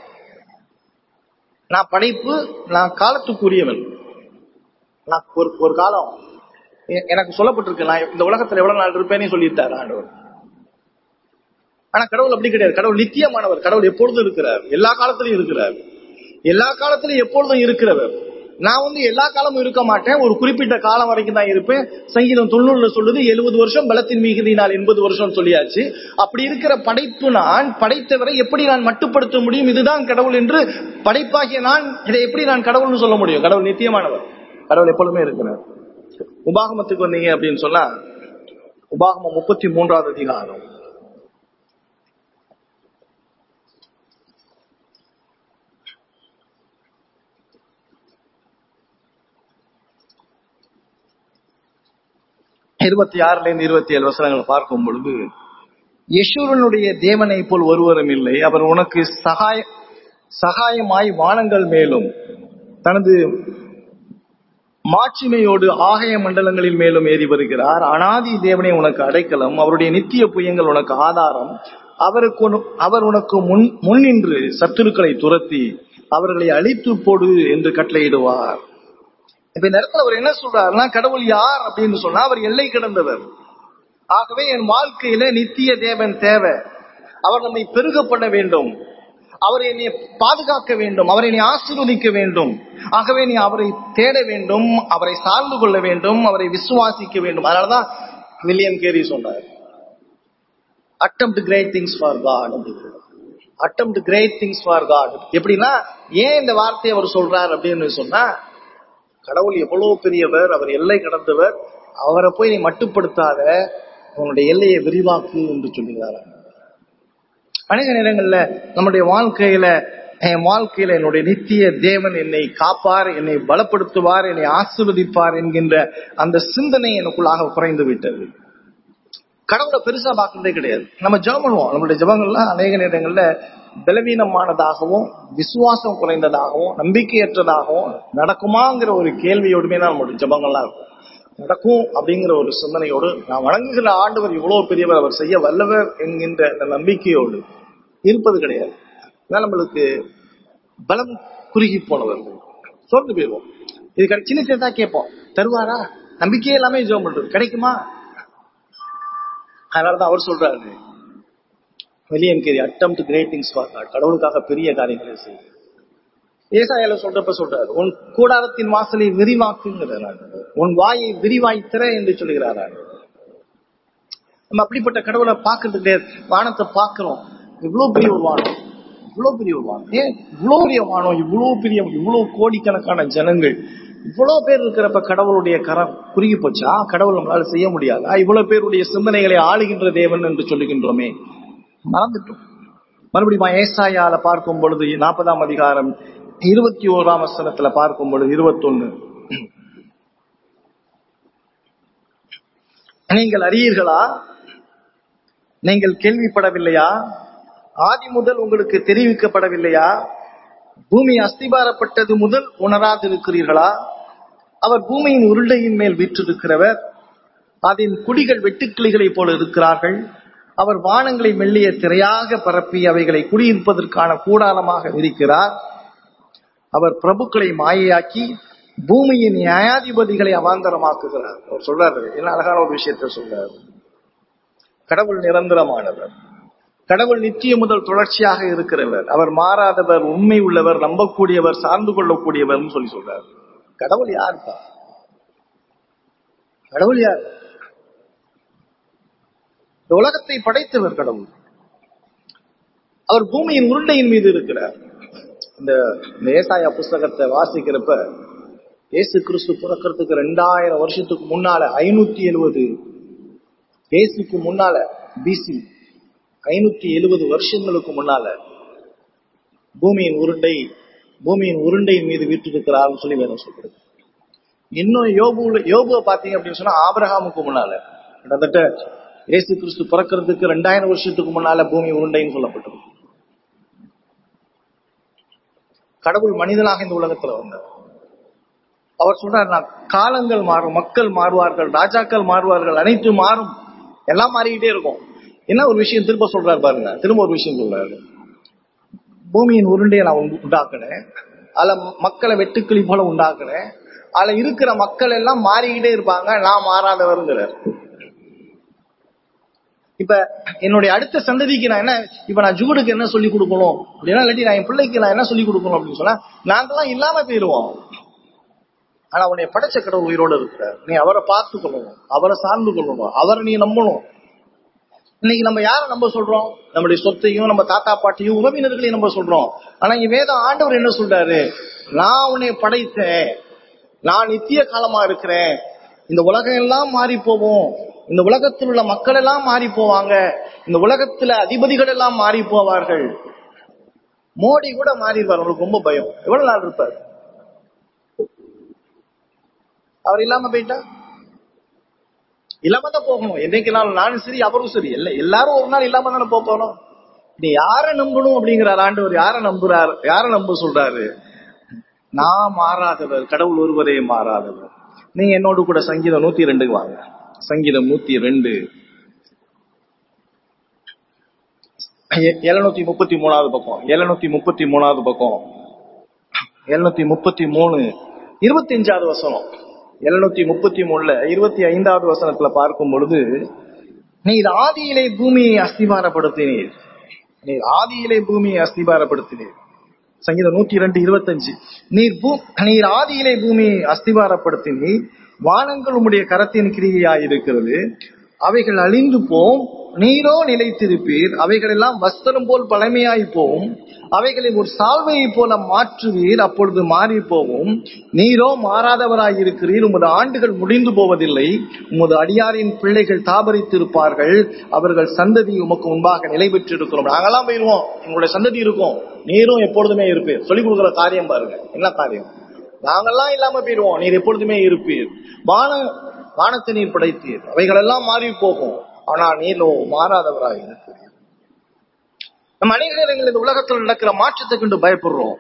நான் படைப்பு, நான் காலத்துக்குரியவன். நான் ஒரு ஒரு காலம் எனக்கு சொல்லப்பட்டிருக்கு, நான் இந்த உலகத்துல எவ்வளவு நாள் இருப்பேன்னு சொல்லிட்டார் ஆண்டவர். ஆனா கடவுள் அப்படி கிடையாது. கடவுள் நித்தியமானவர். கடவுள் எப்பொழுதும் இருக்கிறார், எல்லா காலத்திலையும் இருக்கிறார், எல்லா காலத்திலையும் எப்பொழுதும் இருக்கிறவர். நான் வந்து எல்லா காலமும் இருக்க மாட்டேன், ஒரு குறிப்பிட்ட காலம் வரைக்கும் தான் இருப்பேன். சங்கீதம் தொண்ணூறுல சொல்லுது எழுபது வருஷம் பலத்தின் மிகுதியினால் எண்பது வருஷம் சொல்லியாச்சு. அப்படி இருக்கிற படைப்பு நான் படைத்தவரை எப்படி நான் மட்டுப்படுத்த முடியும்? இதுதான் கடவுள் என்று படைப்பாகிய நான் இதை எப்படி நான் கடவுள்னு சொல்ல முடியும்? கடவுள் நித்தியமானவர், கடவுள் எப்பொழுதுமே இருக்கிறார். உபாகமத்துக்கு வந்தீங்க அப்படின்னு சொன்னா, உபாகமம் முப்பத்தி மூன்றாவது அதிகாரம் இருபத்தி ஆறுல இருந்து இருபத்தி ஏழு வசனங்களை பார்க்கும் பொழுது, யெஷூரனுடைய தேவனை போல் ஒருவரும் இல்லை. அவர் உனக்கு சகாய சகாயமாய் வானங்கள் மேலும் தனது மாட்சிமையோடு ஆகாய மண்டலங்களின் மேலும் ஏறி வருகிறார். அனாதி தேவனை உனக்கு அடைக்கலம், அவருடைய நித்திய புயங்கள் உனக்கு ஆதாரம். அவருக்கு அவர் உனக்கு முன் முன்னின்று சத்துருக்களை துரத்தி அவர்களை அழித்து போடு என்று கட்டளையிடுவார். இப்ப இந்த இடத்துல அவர் என்ன சொல்றாருன்னா, கடவுள் யார் அப்படின்னு சொன்னா அவர் எல்லை கடந்தவர். ஆகவே என் வாழ்க்கையில நித்திய தேவன் தேவை. அவர் நம்மை பெருக பண்ண வேண்டும், அவர் என்னை பாதுகாக்க வேண்டும், அவர் என்னை ஆசீர்வதிக்க வேண்டும். ஆகவே நீ அவரை தேட வேண்டும், அவரை சார்ந்து கொள்ள வேண்டும், அவரை விசுவாசிக்க வேண்டும். அதனாலதான் வில்லியம் கேரி சொன்னார், attempt great things for God. attempt great things for God. எப்படின்னா, ஏன் இந்த வார்த்தையை அவர் சொல்றார் அப்படின்னு சொன்னா, கடவுள் எவ்வளவு பெரியவர், அவர் எல்லை கடந்தவர், அவரை போய் நீ மட்டுப்படுத்தாத, உன்னுடைய எல்லையை விரிவாக்கு என்று சொல்லுகிறார். அநேக நேரங்கள்ல நம்முடைய வாழ்க்கையில என் வாழ்க்கையில என்னுடைய நித்திய தேவன் என்னை காப்பார், என்னை பலப்படுத்துவார், என்னை ஆசீர்வதிப்பார் என்கின்ற அந்த சிந்தனை எனக்குள்ளாக குறைந்து விட்டது. கடவுளை பெருசா பார்க்கறதே கிடையாது. நம்ம ஜெபம் பண்ணுவோம், நம்மளுடைய ஜெபங்கள்லாம் அநேக நேரங்கள்ல பலவீனமானதாகவும் விசுவாசம் குறைந்ததாகவும் நம்பிக்கையற்றதாகவும் நடக்குமாங்கிற ஒரு கேள்வியோடுமே தான் நம்மளுடைய ஜெபங்கள்லாம் இருக்கும். நடக்கும் அப்படிங்கிற ஒரு சிந்தனையோடு, நான் வணங்குகிற ஆண்டவர் இவ்வளவு பெரியவர், அவர் செய்ய வல்லவர் என்கின்ற அந்த நம்பிக்கையோடு இருப்பது கிடையாது. நம்மளுக்கு பலம் குறுகி போனவர்கள் சோர்ந்து போயிடுவோம். இது சின்ன சின்னதா கேட்போம், தருவாரா, நம்பிக்கையே எல்லாமே ஜெபம் பண்றது கிடைக்குமா? அதனாலதான் அவர் சொல்றாரு, William Carey, attempt great things for God. கடவுளுக்காக பெரிய காரியங்களை செய்யும். ஏசாயால சொல்றப்ப சொல்றாரு, உன் கூடாரத்தின் வாசலை விரிவாக்குங்கிறார், உன் வாயை விரிவாய் திற என்று சொல்லுகிறார். நம்ம அப்படிப்பட்ட கடவுளை பார்க்கறது கிடையாது. வானத்தை பார்க்கிறோம், இவ்வளவு பெரிய ஒரு வானம், இவ்வளவு பெரிய ஒரு வானம், ஏன் இவ்வளவு பெரிய வானம், இவ்வளவு பெரிய இவ்வளவு கோடிக்கணக்கான ஜனங்கள், இவ்வளவு பேர் இருக்கிறப்ப கடவுளுடைய கரம் குறுகி போச்சா? கடவுள் நம்மளால செய்ய முடியாதா? இவ்வளவு பேருடைய சிந்தனைகளை ஆளுகின்ற தேவன் என்று சொல்லுகின்றோமே, மறந்துட்டோம். மறுபடியும் ஏசாயால பார்க்கும் பொழுது நாற்பதாம் அதிகாரம் இருபத்தி ஓராம் வசனத்துல பார்க்கும் பொழுது இருபத்தி ஒன்னு, நீங்கள் அறியீர்களா? நீங்கள் கேள்விப்படவில்லையா? ஆதி முதல் உங்களுக்கு தெரிவிக்கப்படவில்லையா? பூமி அஸ்திபாரப்பட்டது முதல் உணராதிருக்கிறீர்களா? அவர் பூமியின் உருண்டையின் மேல் வீற்றிருக்கிறவர், அதன் குடிகள் வெட்டுக்கிளிகளைப் போல இருக்கிறார்கள். அவர் வானங்களை மெல்லிய திரையாக பரப்பி அவைகளை குடியிருப்பதற்கான கூடாரமாக இருக்கிறார். அவர் பிரபுக்களை மாயையாக்கி பூமியின் நியாயாதிபதிகளை அவாந்தரமாக்குகிறார். அவர் சொல்றாரு, என்ன அழகான ஒரு விஷயத்த சொல்றாரு. கடவுள் நிரந்தரமானவர், கடவுள் நித்திய முதல் தொடர்ச்சியாக இருக்கிறவர், அவர் மாறாதவர், உண்மை உள்ளவர், நம்பக்கூடியவர், சார்ந்து கொள்ளக்கூடியவர் சொல்லி சொல்றாரு. கடவுள் யாருப்பா? கடவுள் யார்? இந்த உலகத்தை படைத்தவர் கடவுள். அவர் பூமியின் உருண்டையின் மீது இருக்கிறார். இந்த ஏசாயா புஸ்தகத்தை வாசிக்கிறப்ப இயேசு கிறிஸ்து பிறக்கிறதுக்கு ரெண்டாயிரம் வருஷத்துக்கு முன்னால, ஐநூத்தி எழுபது இயேசுக்கு முன்னால, பிசி ஐநூத்தி எழுபது வருஷங்களுக்கு முன்னால பூமியின் உருண்டை பூமியின் உருண்டையின் மீது வீற்றிருக்கிறார்னு சொல்லி வேணும் சொல்றது. இன்னும் யோபு யோபுவை பார்த்தீங்க அப்படின்னு சொன்னா ஆபிரகாமுக்கு முன்னால, கிட்டத்தட்ட இயேசு கிறிஸ்து பிறக்கிறதுக்கு ரெண்டாயிரம் வருஷத்துக்கு முன்னால பூமி உருண்டைன்னு சொல்லப்பட்டது. கடவுள் மனிதனாக இந்த உலகத்துல வந்தார். அவர் சொல்றார், நான் காலங்கள் மாறும், மக்கள் மாறுவார்கள், ராஜாக்கள் மாறுவார்கள், அனைத்து மாறும், எல்லாம் மாறிக்கிட்டே இருக்கும். என்ன ஒரு விஷயம் திரும்ப சொல்றாரு பாருங்க, திரும்ப ஒரு விஷயம் சொல்றாரு. பூமியின் உருண்டையை நான் உண்டாக்குனேன், அதுல மக்களை வெட்டுக்கிளி போல உண்டாக்குனேன், அதுல இருக்கிற மக்கள் எல்லாம் மாறிக்கிட்டே இருப்பாங்க, நான் மாறாதவருங்கிறார். இப்ப என்னுடைய அடுத்த சந்ததிக்கு நான் என்ன, இப்ப நான் ஜூடுக்கு என்ன சொல்லி கொடுக்கணும் அப்படின்னா, இல்லாட்டி நான் என் பிள்ளைக்கு நான் என்ன சொல்லி கொடுக்கணும் அப்படின்னு சொன்னா, நாங்கெல்லாம் இல்லாம போயிருவோம். ஆனா உன்னை படைச்ச கடவுள் உயிரோடு இருக்கிறார், நீ அவரை பார்த்து கொள்ளணும், அவரை சார்ந்து கொள்ளணும், அவரை நீ நம்பணும். இன்னைக்கு நம்ம யாரை நம்ப சொல்றோம்? நம்முடைய சொத்தையும் நம்ம தாத்தா பாட்டியும் உறவினர்களையும் நம்ப சொல்றோம். ஆனா இங்க வேத ஆண்டவர் என்ன சொல்றாரு? நான் உன்னை படைத்தேன், நான் நித்திய காலமா இருக்கிறேன், இந்த உலகம் எல்லாம் மாறி போவோம், இந்த உலகத்தில் உள்ள மக்கள் எல்லாம் மாறி போவாங்க, இந்த உலகத்துல அதிபதிகள் எல்லாம் மாறி போவார்கள், மோடி கூட மாறிடுவார். அவருக்கு ரொம்ப பயம். எவ்வளவு நாள் இருப்பார்? அவர் இல்லாம போயிட்டா இல்லாம தான் போகணும். என்னைக்கு நாள் நானும் சரி அவரும் சரி, இல்ல எல்லாரும் ஒரு நாள் இல்லாம தானே போகணும். நீ யாரை நம்பணும் அப்படிங்கிறார் ஆண்டவர். யாரை நம்புறாரு? யாரை நம்ப சொல்றாரு? நான் மாறாதவர், கடவுள் ஒருவரே மாறாதவர். நீங்க என்னோடு கூட சங்கீதம் நூத்தி ரெண்டுக்கு வாங்க. சங்கீதம் நூத்தி ரெண்டு எழுநூத்தி முப்பத்தி மூணாவது பக்கம் எழுநூத்தி முப்பத்தி மூணாவது பக்கம் எழுநூத்தி முப்பத்தி மூணு இருபத்தி அஞ்சாவது வசனம். எழுநூத்தி முப்பத்தி மூணுல இருபத்தி ஐந்தாவது வசனத்துல பார்க்கும் பொழுது, நீர் ஆதியிலே பூமியை அஸ்திபாரப்படுத்தினீர், நீர் ஆதியிலே பூமியை அஸ்திபாரப்படுத்தினீர். சங்கீதம் நூத்தி ரெண்டு இருபத்தி அஞ்சு. நீர் பூ நீர் ஆதியிலே பூமியை அஸ்திபாரப்படுத்தினீர், வானங்கள் உம்முடைய கரத்தின் கிரியாயிருக்கிறது, அவைகள் அழிந்து போம், நீரோ நிலைத்திருப்பீர், அவைகள் எல்லாம் வஸ்திரம் போல் பழமையாய் போவும், அவைகளை ஒரு சால்வையை போல மாற்றுவீர், அப்பொழுது மாறி போவும், நீரோ மாறாதவராயிருக்கிறீர், உமது ஆண்டுகள் முடிந்து போவதில்லை, உமது அடியாரின் பிள்ளைகள் தாபரித்திருப்பார்கள், அவர்கள் சந்ததி உமக்கு முன்பாக நிலை பெற்றிருக்கிறோம். நாங்கெல்லாம் போயிருவோம், எங்களுடைய சந்ததி இருக்கும், நீரும் எப்பொழுதுமே இருப்பீர். சொல்லிக் கொடுக்குற காரியம் பாருங்க, என்ன காரியம்? நாங்கெல்லாம் இல்லாம போயிருவோம், நீர் எப்பொழுதுமே இருப்பீர். வான வானத்தை நீர் படைத்தீர், அவைகள் எல்லாம் மாறி போகும், ஆனா நீரோ மாறாதவராக இருக்கிறீர். நம்ம அநேக நேரங்கள் இந்த உலகத்தில் நடக்கிற மாற்றத்தை கண்டு பயப்படுறோம்.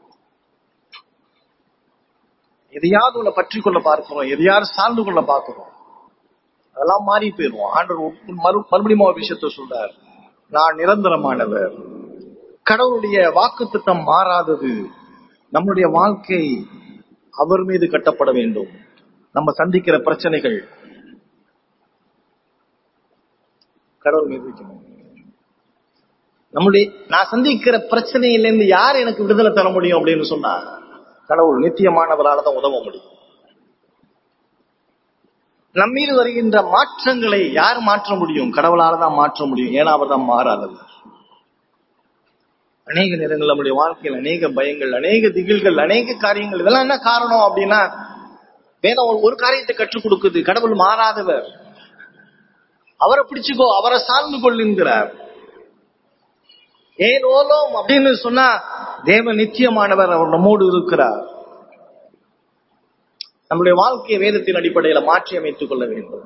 எதையாவது உள்ள பற்றி கொள்ள பார்க்கிறோம், எதையாவது சார்ந்து கொள்ள பார்க்கிறோம், அதெல்லாம் மாறி போயிடுவோம். ஆண்டவர் மறுபடியும் ஒரு விஷயத்த சொல்றார், நான் நிரந்தரமானவர். கடவுளுடைய வாக்கு திட்டம் மாறாதது. நம்முடைய வாழ்க்கை அவர் மீது கட்டப்பட வேண்டும். நம்ம சந்திக்கிற பிரச்சனைகள் கடவுள் மீது வைக்கணும். நம்முடைய நான் சந்திக்கிற பிரச்சனையில இருந்து யார் எனக்கு விடுதலை தர முடியும் அப்படின்னு சொன்னா கடவுள் நித்தியமானவரால் தான் உதவ முடியும். நம்மீது வருகின்ற மாற்றங்களை யார் மாற்ற முடியும்? கடவுளால தான் மாற்ற முடியும். ஏன்னா அவர் தான் மாறாதவர். அநேக நேரங்கள் நம்முடைய வாழ்க்கையில் அநேக பயங்கள், அநேக திகில்கள், அநேக காரியங்கள், இதெல்லாம் என்ன காரணம் அப்படின்னா வேதம் ஒரு காரியத்தை கற்றுக் கொடுக்குது. கடவுள் மாறாதவர். அவரை பிடிச்சுக்கோ, அவரை சார்ந்து கொள்ளுங்கிறார். ஏன் ஓலோம் அப்படின்னு சொன்னா தேவன் நித்தியமானவர், அவர் நம்மோடு இருக்கிறார். நம்முடைய வாழ்க்கையை வேதத்தின் அடிப்படையில மாற்றி அமைத்துக் கொள்ள வேண்டும்.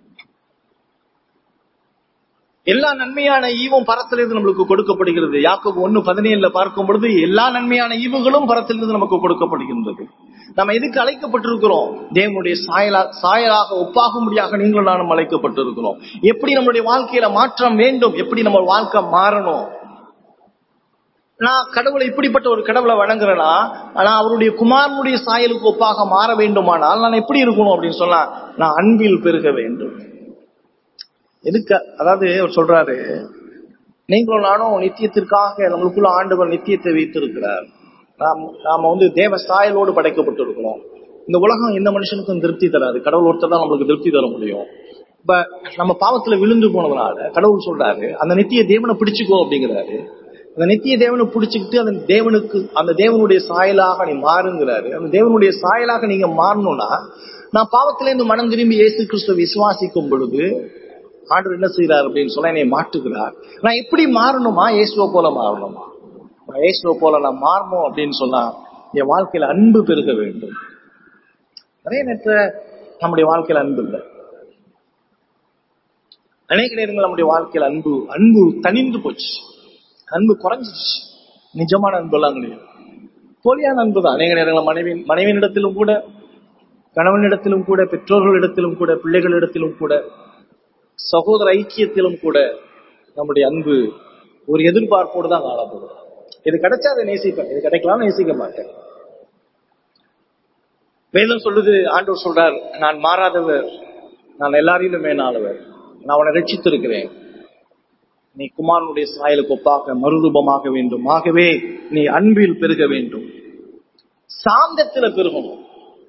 எல்லா நன்மையான ஈவும் பரத்திலிருந்து நம்மளுக்கு கொடுக்கப்படுகிறது. யாக்கோபு ஒன்னு பதினேழுல பார்க்கும் பொழுது எல்லா நன்மையான ஈவுகளும் பரத்திலிருந்து நமக்கு கொடுக்கப்படுகின்றது. நம்ம எதுக்கு அழைக்கப்பட்டிருக்கிறோம்? தேவனுடைய சாயலா சாயலாக ஒப்பாகும்படியாக நீங்களும் நானும் அழைக்கப்பட்டிருக்கிறோம். எப்படி நம்முடைய வாழ்க்கையில மாற்றம் வேண்டும், எப்படி நம்ம வாழ்க்கை மாறணும். நான் கடவுளை இப்படிப்பட்ட ஒரு கடவுளை வணங்குறேன்னா, ஆனா அவருடைய குமாரனுடைய சாயலுக்கு ஒப்பாக மாற வேண்டுமானால் நான் எப்படி இருக்கணும் அப்படின்னு சொன்னா, நான் அன்பில் பெருக வேண்டும். எதுக்கு? அதாவது அவர் சொல்றாரு, நீங்களும் நானும் நித்தியத்திற்காக நம்மளுக்குள்ள ஆண்டவர் நித்தியத்தை வைத்திருக்கிறார். நாம் நாம வந்து தேவ சாயலோடு படைக்கப்பட்டு இருக்கிறோம். இந்த உலகம் எந்த மனுஷனுக்கும் திருப்தி தராது. கடவுள் ஒருத்தர் தான் நம்மளுக்கு திருப்தி தர முடியும். இப்ப நம்ம பாவத்துல விழுந்து போனதுனால கடவுள் சொல்றாரு, அந்த நித்திய தேவனை பிடிச்சுக்கோ அப்படிங்கிறாரு. அந்த நித்திய தேவனை பிடிச்சுக்கிட்டு அந்த தேவனுக்கு அந்த தேவனுடைய சாயலாக நீ மாறுங்கிறாரு. அந்த தேவனுடைய சாயலாக நீங்க மாறணும்னா, நான் பாவத்திலேருந்து மனம் திரும்பி இயேசு கிறிஸ்துவை விசுவாசிக்கும் பொழுது ஆண்டவர் என்ன செய்யறாரு அப்படின்னு சொன்னா என்னை மாற்றுகிறார். நான் எப்படி மாறணுமா? இயேசுவை போல மாறணுமா? இயேசுவை போல நான் மாறணும் அப்படின்னு சொன்னா என் வாழ்க்கையில அன்பு பெருக வேண்டும். நிறைய நேரத்துல நம்முடைய வாழ்க்கையில அன்பு இல்லை. அநேக நேரங்கள் நம்முடைய வாழ்க்கையில அன்பு அன்பு தனிந்து போச்சு, அன்பு குறைஞ்சிச்சு. நிஜமான அன்பு எல்லாம் கிடையாது, போலியான அன்பு தான். அநேக நேரங்கள் மனைவி மனைவியிடத்திலும் கூட, கணவனிடத்திலும் கூட, பெற்றோர்களிடத்திலும் கூட, பிள்ளைகளிடத்திலும் கூட, சகோதர ஐக்கியத்திலும் கூட நம்முடைய அன்பு ஒரு எதிர்பார்ப்போடு தான் காணப்படும். இது கிடைச்சா அதை நேசிப்பேன், இது கிடைக்கலாம் நேசிக்க மாட்டேன். வேதம் சொல்லுது, ஆண்டவர் சொல்றார், நான் மாறாதவர், நான் எல்லாரையும் மேலானவர், நான் அவனை ரட்சித்திருக்கிறேன். நீ குமாரனுடைய சாயலுக்கு ஒப்பாக மறுரூபமாக வேண்டும். ஆகவே நீ அன்பில் பெருக வேண்டும், சாந்தத்துல பெருகணும்,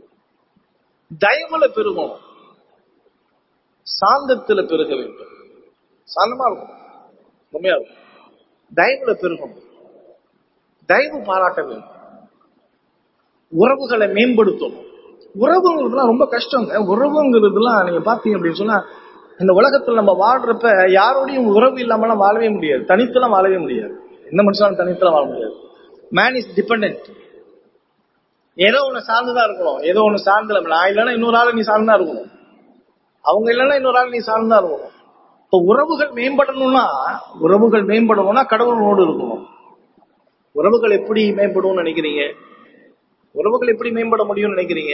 தயவுல பெருகணும், சாந்தத்துல பெருக வேண்டும். சாந்தமா இருக்கும், உண்மையா இருக்கும். தயவுல பெருகணும், தயவு பாராட்ட வேண்டும், உறவுகளை மேம்படுத்தணும். உறவுங்கிறதுலாம் ரொம்ப கஷ்டங்க. உறவுங்கிறதுலாம் நீங்க பாத்தீங்க அப்படின்னு சொன்னா, இந்த உலகத்துல நம்ம வாழ்றப்ப யாரோடையும் உறவு இல்லாமலாம் வாழவே முடியாது, தனித்தெல்லாம் வாழவே முடியாது. எந்த மனுஷனாலும் தனித்தெல்லாம் வாழ முடியாது. Man is dependent. ஏதோ ஒண்ணு சார்ந்துதான் இருக்கணும், ஏதோ ஒண்ணு சார்ந்தல. நான் இல்லைன்னா இன்னொரு ஆள் நீ சார்ந்தா இருக்கணும், அவங்க இல்லைன்னா இன்னொரு ஆள் நீ சார்ந்தா இருக்கணும். இப்ப உறவுகள் மேம்படணும்னா உறவுகள் மேம்படணும்னா கடவுளோடு இருக்கணும். உறவுகள் எப்படி மேம்படும் நினைக்கிறீங்க? உறவுகள் எப்படி மேம்பட முடியும்னு நினைக்கிறீங்க?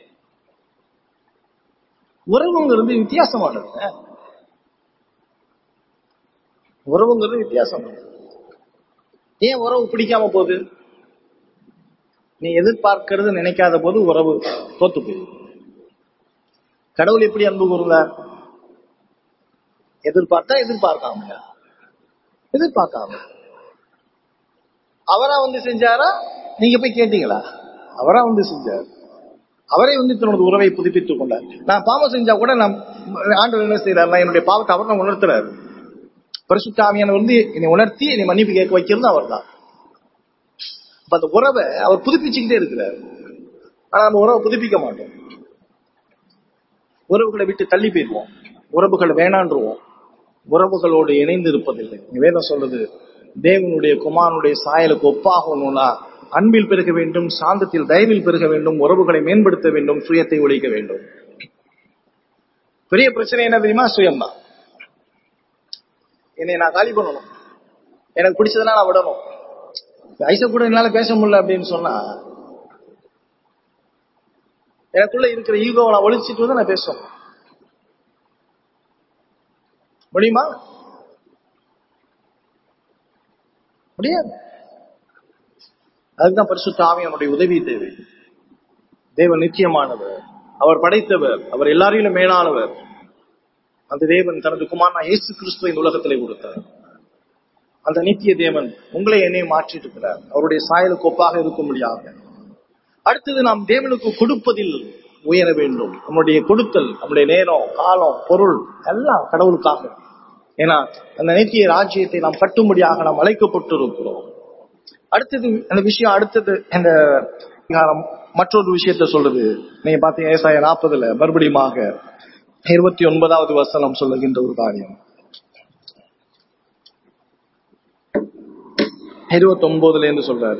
உறவுங்கிறது வித்தியாசமானது. உறவுங்கிறது வித்தியாசமானது. ஏன் உறவு பிடிக்காம போகுது? நீ எதிர்பார்க்கிறது நினைக்காத போது உறவு தோத்து போயிடும். கடவுள் எப்படி அன்பு கூறுவார்? எதிர்பார்த்தா எதிர்பார்க்காம, எதிர்பார்க்காம. அவரா வந்து செஞ்சாரா? நீங்க போய் கேட்டீங்களா? அவரா வந்து செஞ்சார். அவரே வந்து தன்னோட உறவை புதுப்பித்துக் கொண்டார். நான் பாவம் செஞ்சா கூட நான் ஆண்டவர் என்ன செய்யறாரு, என்னுடைய பாவத்தை அவர் தான் உணர்த்துறாரு. பரிசுத்த ஆவியானவர் வந்து என்னை உணர்த்தி என்னை மன்னிப்பு கேட்க வைக்கிறது அவர் தான். அப்ப அந்த உறவை அவர் புதுப்பிச்சுக்கிட்டே இருக்கிறார். ஆனா நம்ம உறவை புதுப்பிக்க மாட்டோம். உறவுகளை விட்டு தள்ளி போயிடுவோம், உறவுகளை வேணான்றுவோம், உறவுகளோடு இணைந்து இருப்பதில்லை. வேதம் சொல்றது, தேவனுடைய குமாரனுடைய சாயலுக்கு ஒப்பாகணும்னா அன்பில் பெருக வேண்டும், சாந்தத்தில் தயவில் பெருக வேண்டும், உறவுகளை மேம்படுத்த வேண்டும், சுயத்தை ஒழிக்க வேண்டும். பெரிய பிரச்சனை என்ன தெரியுமா? சுயம்தான். என்னை நான் காலி பண்ணணும், எனக்கு பிடிச்சதுனா நான் விடணும். ஐசா கூட என்னால பேச முடியல அப்படின்னு சொன்னா எனக்குள்ள இருக்கிற ஈகோவை நான் ஒழிச்சிட்டு வந்து நான் பேசணும் முடியுமா? முடியாது. அதுதான் பரிசுத்த ஆவியானுடைய உதவி தேவை. தேவன் நிச்சயமானவர், அவர் படைத்தவர், அவர் எல்லாரையும் மேலானவர். அந்த தேவன் தனது குமாரனா இயேசு கிறிஸ்துவை இந்த உலகத்திலே கொடுத்தார். அந்த நித்திய தேவன் உங்களை என்னையும் மாற்றி இருக்கிறார், அவருடைய சாயலுக்கு ஒப்பாக இருக்கும்படியாக. அடுத்தது, நாம் தேவனுக்கு கொடுப்பதில் உயர வேண்டும். நம்முடைய கொடுத்தல், நம்முடைய நேரம், காலம், பொருள் எல்லாம் கடவுளுக்காக. ஏன்னா அந்த நித்திய ராஜ்யத்தை நாம் கட்டும்படியாக நாம் அழைக்கப்பட்டு இருக்கிறோம். அடுத்தது அந்த விஷயம், அடுத்தது இந்த மற்றொரு விஷயத்த சொல்றது. நீங்க பாத்தீங்க ஏசாயா நாற்பதுல மறுபடியும் இருபத்தி ஒன்பதாவது வசனம் சொல்லுகின்ற ஒரு காரியம். இருபத்தி ஒன்பதுல இருந்து சொல்றாரு,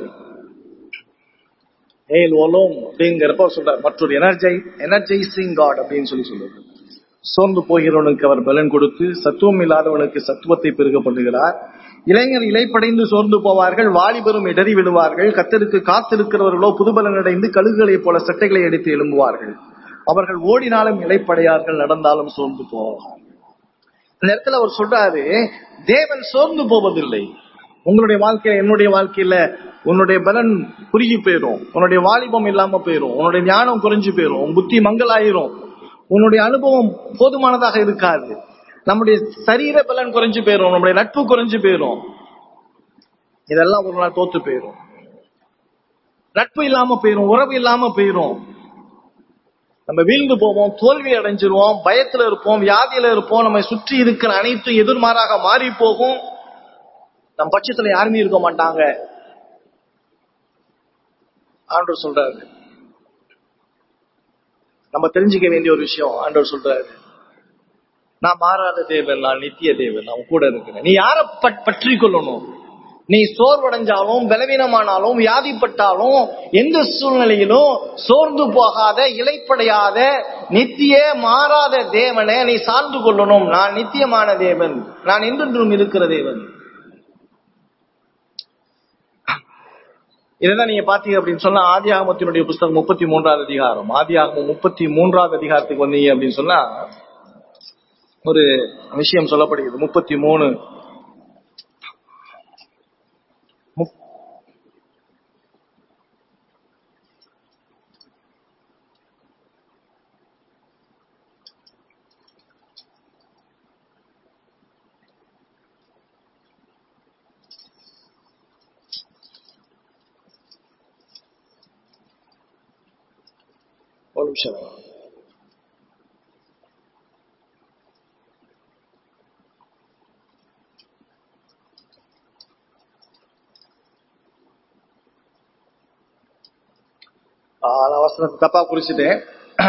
ஏல் ஓலோம் அப்படிங்கிறப்ப சொல்றாரு, மற்றொரு எனர்ஜை எனர்ஜைசிங் காட் அப்படின்னு சொல்லி சொல்லுது. சோர்ந்து போகிறவனுக்கு அவர் பலன் கொடுத்து சத்துவம் இல்லாதவனுக்கு சத்துவத்தை பெருக பண்ணுகிறார். இளைஞர் இலைப்படைந்து சோர்ந்து போவார்கள், வாலிபரும் இடறி விடுவார்கள். கர்த்தருக்கு காத்திருக்கிறவர்களோ புதுபலன் அடைந்து கழுகுகளைப் போல சட்டைகளை அடித்து எழும்புவார்கள். அவர்கள் ஓடினாலும் இலைப்படையார்கள், நடந்தாலும் சோர்ந்து போவார்கள். இந்த இடத்துல அவர் சொல்றாரு, தேவன் சோர்ந்து போவதில்லை. உங்களுடைய வாழ்க்கையில, என்னுடைய வாழ்க்கையில உன்னுடைய பலன் குறுகி போயிடும், உன்னுடைய வாலிபம் இல்லாம போயிடும், உன்னுடைய ஞானம் குறைஞ்சு போயிடும், உன் புத்தி மங்களாயிரும், உன்னுடைய அனுபவம் போதுமானதாக இருக்காது, நம்முடைய சரீர பலன் குறைஞ்சு போயிடும், நம்முடைய நட்பு குறைஞ்சு போயிடும், இதெல்லாம் ஒரு நாள் தோத்து போயிடும். நட்பு இல்லாம போயிடும், உறவு இல்லாம போயிடும், நம்ம வீழ்ந்து போவோம், தோல்வி அடைஞ்சிருவோம், பயத்துல இருப்போம், வியாதியில இருப்போம், நம்ம சுற்றி இருக்கிற அனைத்தும் எதிர்மாறாக மாறி போகும். நம் பட்சத்துல யாருமே இருக்க மாட்டாங்க. ஆண்டவர் சொல்றாரு, நம்ம தெரிஞ்சுக்க வேண்டிய ஒரு விஷயம். ஆண்டவர் சொல்றாரு, நான் மாறாத தேவன், நான் நித்திய தேவன், நான் கூட இருக்கிறேன். நீ யாரை பற்றி கொள்ளணும்? நீ சோர்வடைஞ்சாலும், பலவீனமானாலும், வியாதிப்பட்டாலும், எந்த சூழ்நிலையிலும் சோர்ந்து போகாத, இலைப்படையாத, நித்திய மாறாத தேவனை நீ சார்ந்து கொள்ளணும். நான் நித்தியமான தேவன், நான் என்றென்றும் இருக்கிற தேவன். இதான் நீங்க பாத்தீங்க அப்படின்னு சொன்னா, ஆதியாகமத்தினுடைய புஸ்தகம் முப்பத்தி மூன்றாவது அதிகாரம், ஆதியாகமம் முப்பத்தி மூன்றாவது அதிகாரத்துக்கு வந்தீங்க அப்படின்னு சொன்னா ஒரு விஷயம் சொல்லப்படுகிறது. முப்பத்தி மூணு ஒரு நிமிஷம். நான் வசனத்தை தப்பா குறிச்சிட்டேன்.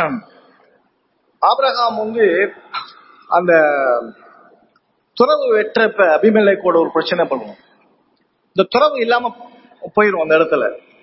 ஆபிரகாம் வந்து அந்த துறவு வெற்றப்ப அபிமெலேக்கோட ஒரு பிரச்சனை பண்ணுவோம். இந்த துறவு இல்லாம போயிடும் அந்த இடத்துல.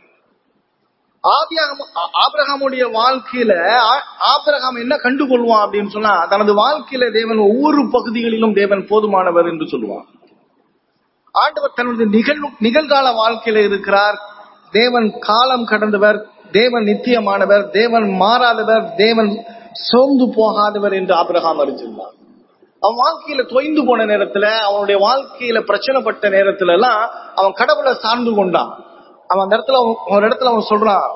ஆபிரகாமுடைய வாழ்க்கையில ஆபிரகாம் என்ன கண்டுகொள்வான் அப்படின்னு சொன்னா, தனது வாழ்க்கையில தேவன் ஒவ்வொரு பகுதிகளிலும் தேவன் போதுமானவர் என்று சொல்லுவான். ஆண்டவர் தனது நிகழ் நிகழ்கால வாழ்க்கையில இருக்கிறார். தேவன் காலம் கடந்தவர், தேவன் நித்தியமானவர், தேவன் மாறாதவர், தேவன் சோர்ந்து போகாதவர் என்று ஆபிரகாம் அறிஞ்சிருந்தான். அவன் வாழ்க்கையில தொய்ந்து போன நேரத்துல, அவனுடைய வாழ்க்கையில பிரச்சனைப்பட்ட நேரத்துல எல்லாம் அவன் கடவுளை சார்ந்து கொண்டான். அவன் அந்த இடத்துல ஒரு இடத்துல அவன் சொல்றான்,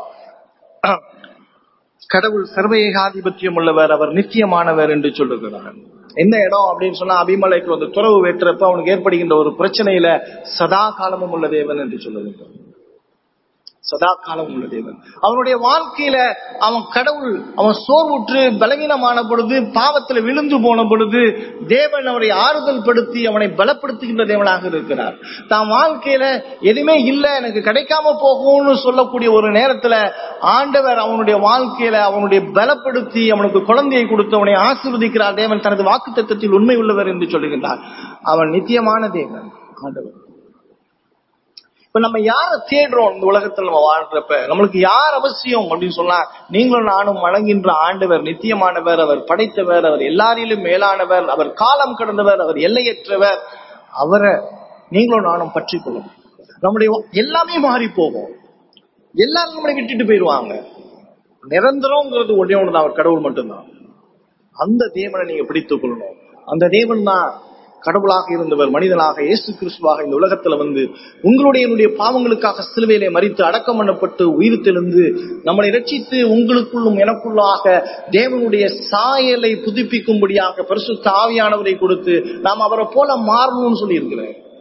கடவுள் சர்வ ஏகாதிபத்தியம் உள்ளவர், அவர் நித்தியமானவர் என்று சொல்லுகிறான். என்ன இடம் அப்படின்னு சொன்னா, அபிமெலேக்கு வந்து துறவு வெற்றப்ப அவனுக்கு ஏற்படுகின்ற ஒரு பிரச்சனையில சதா காலமும் உள்ள தேவன் என்று சொல்லுகின்றான். சதா காலம் உள்ள தேவன். அவனுடைய வாழ்க்கையில அவன் கடவுள், அவன் சோர்வுற்று பலவீனமான பொழுது, பாவத்துல விழுந்து போன பொழுது தேவன் அவரை ஆறுதல் படுத்தி அவனை பலப்படுத்துகின்ற தேவனாக இருக்கிறார். தான் வாழ்க்கையில எதுவுமே இல்ல, எனக்கு கிடைக்காம போகும்னு சொல்லக்கூடிய ஒரு நேரத்துல ஆண்டவர் அவனுடைய வாழ்க்கையில அவனுடைய பலப்படுத்தி அவனுக்கு குழந்தையை கொடுத்து அவனை ஆசீர்வதிக்கிறார். தேவன் தனது வாக்கு தத்தத்தில் உண்மை உள்ளவர் என்று சொல்லுகின்றார். அவன் நித்தியமான தேவன் ஆண்டவர். இப்ப நம்ம யார தேடுறோம் இந்த உலகத்துல நம்ம வாழ்றப்ப? நம்மளுக்கு யார் அவசியம் அப்படின்னு சொன்னா, நீங்களும் நானும் வணங்குகின்ற ஆண்டவர் நித்தியமானவர், அவர் படைத்தவர், அவர் எல்லாரிலும் மேலானவர், அவர் காலம் கடந்தவர், அவர் எல்லையற்றவர். அவரை நீங்களும் நானும் பற்றி கொள்ளும். நம்முடைய எல்லாமே மாறி போகும், எல்லாரும் நம்மளை விட்டுட்டு போயிடுவாங்க. நிரந்தரம்ங்கிறது ஒன்றே ஒண்ணுதான், அவர் கடவுள் மட்டும்தான். அந்த தேவனை நீங்க பிடித்துக் கொள்ளணும். அந்த தேவன் தான் கடவுளாக இருந்தவர் மனிதனாக இயேசு கிறிஸ்துவாக இந்த உலகத்துல வந்து உங்களுடைய என்னுடைய பாவங்களுக்காக சிலுவையிலே மரித்து அடக்கம் பண்ணப்பட்டு உயிர்த்தெழுந்து நம்மளை ரட்சித்து உங்களுக்குள்ளும் எனக்குள்ளாக தேவனுடைய சாயலை புதுப்பிக்கும்படியாக பரிசுத்த ஆவியானவரை கொடுத்து நாம் அவரை போல மாறணும்னு சொல்லி இருக்கிறேன்.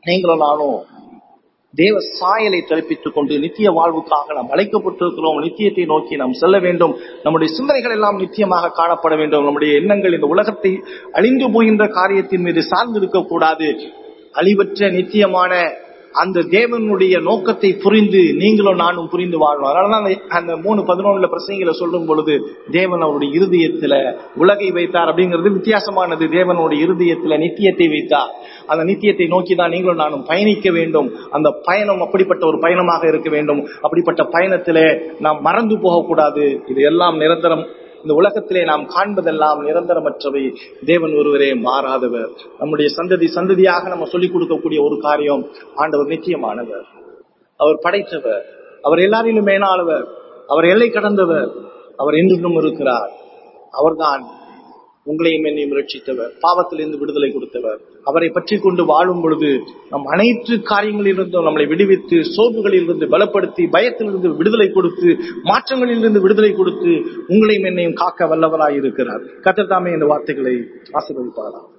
நீங்களும் நானும் தேவ சாயலை தரிப்பித்துக் கொண்டு நித்திய வாழ்வுக்காக நாம் அழைக்கப்பட்டிருக்கிறோம். நித்தியத்தை நோக்கி நாம் செல்ல வேண்டும். நம்முடைய சிந்தனைகள் எல்லாம் நித்தியமாக காணப்பட வேண்டும். நம்முடைய எண்ணங்கள் இந்த உலகத்தை அழிந்து போகின்ற காரியத்தின் மீது சார்ந்து இருக்கக்கூடாது. அழிவற்ற நித்தியமான அந்த தேவனுடைய நோக்கத்தை புரிந்து நீங்களும் நானும் புரிந்து வாழணும். அதனாலதான் அந்த மூணு பதினொன்னுல பிரசங்கில சொல்லும் பொழுது தேவன் அவருடைய இருதயத்துல உலகை வைத்தார் அப்படிங்கிறது வித்தியாசமானது. தேவனுடைய இருதயத்துல நித்தியத்தை வைத்தார். அந்த நித்தியத்தை நோக்கிதான் நீங்களும் நானும் பயணிக்க வேண்டும். அந்த பயணம் அப்படிப்பட்ட ஒரு பயணமாக இருக்க வேண்டும். அப்படிப்பட்ட பயணத்திலே நாம் மறந்து போகக்கூடாது. இது எல்லாம் நிரந்தரம். இந்த உலகத்திலே நாம் காண்பதெல்லாம் நிரந்தரமற்றவை. தேவன் ஒருவரே மாறாதவர். நம்முடைய சந்ததி சந்ததியாக நம்ம சொல்லிக் கொடுக்கக்கூடிய ஒரு காரியம், ஆண்டவர் நிச்சயமானவர், அவர் படைத்தவர், அவர் எல்லாரிலும் மேலானவர், அவர் எல்லை கடந்தவர், அவர் என்றும் இருக்கிறார். அவர்தான் உங்களையும் என்னையும் ரட்சித்தவர், பாவத்திலிருந்து விடுதலை கொடுத்தவர். அவரை பற்றி கொண்டு வாழும் பொழுது நம் அனைத்து காரியங்களிலிருந்தும் நம்மளை விடுவித்து, சோர்வுகளிலிருந்து பலப்படுத்தி, பயத்திலிருந்து விடுதலை கொடுத்து, மாற்றங்களிலிருந்து விடுதலை கொடுத்து உங்களையும் என்னையும் காக்க வல்லவராய் இருக்கிறார். கர்த்தர் தாமே இந்த வார்த்தைகளை ஆசீர்வதிப்பாராம்.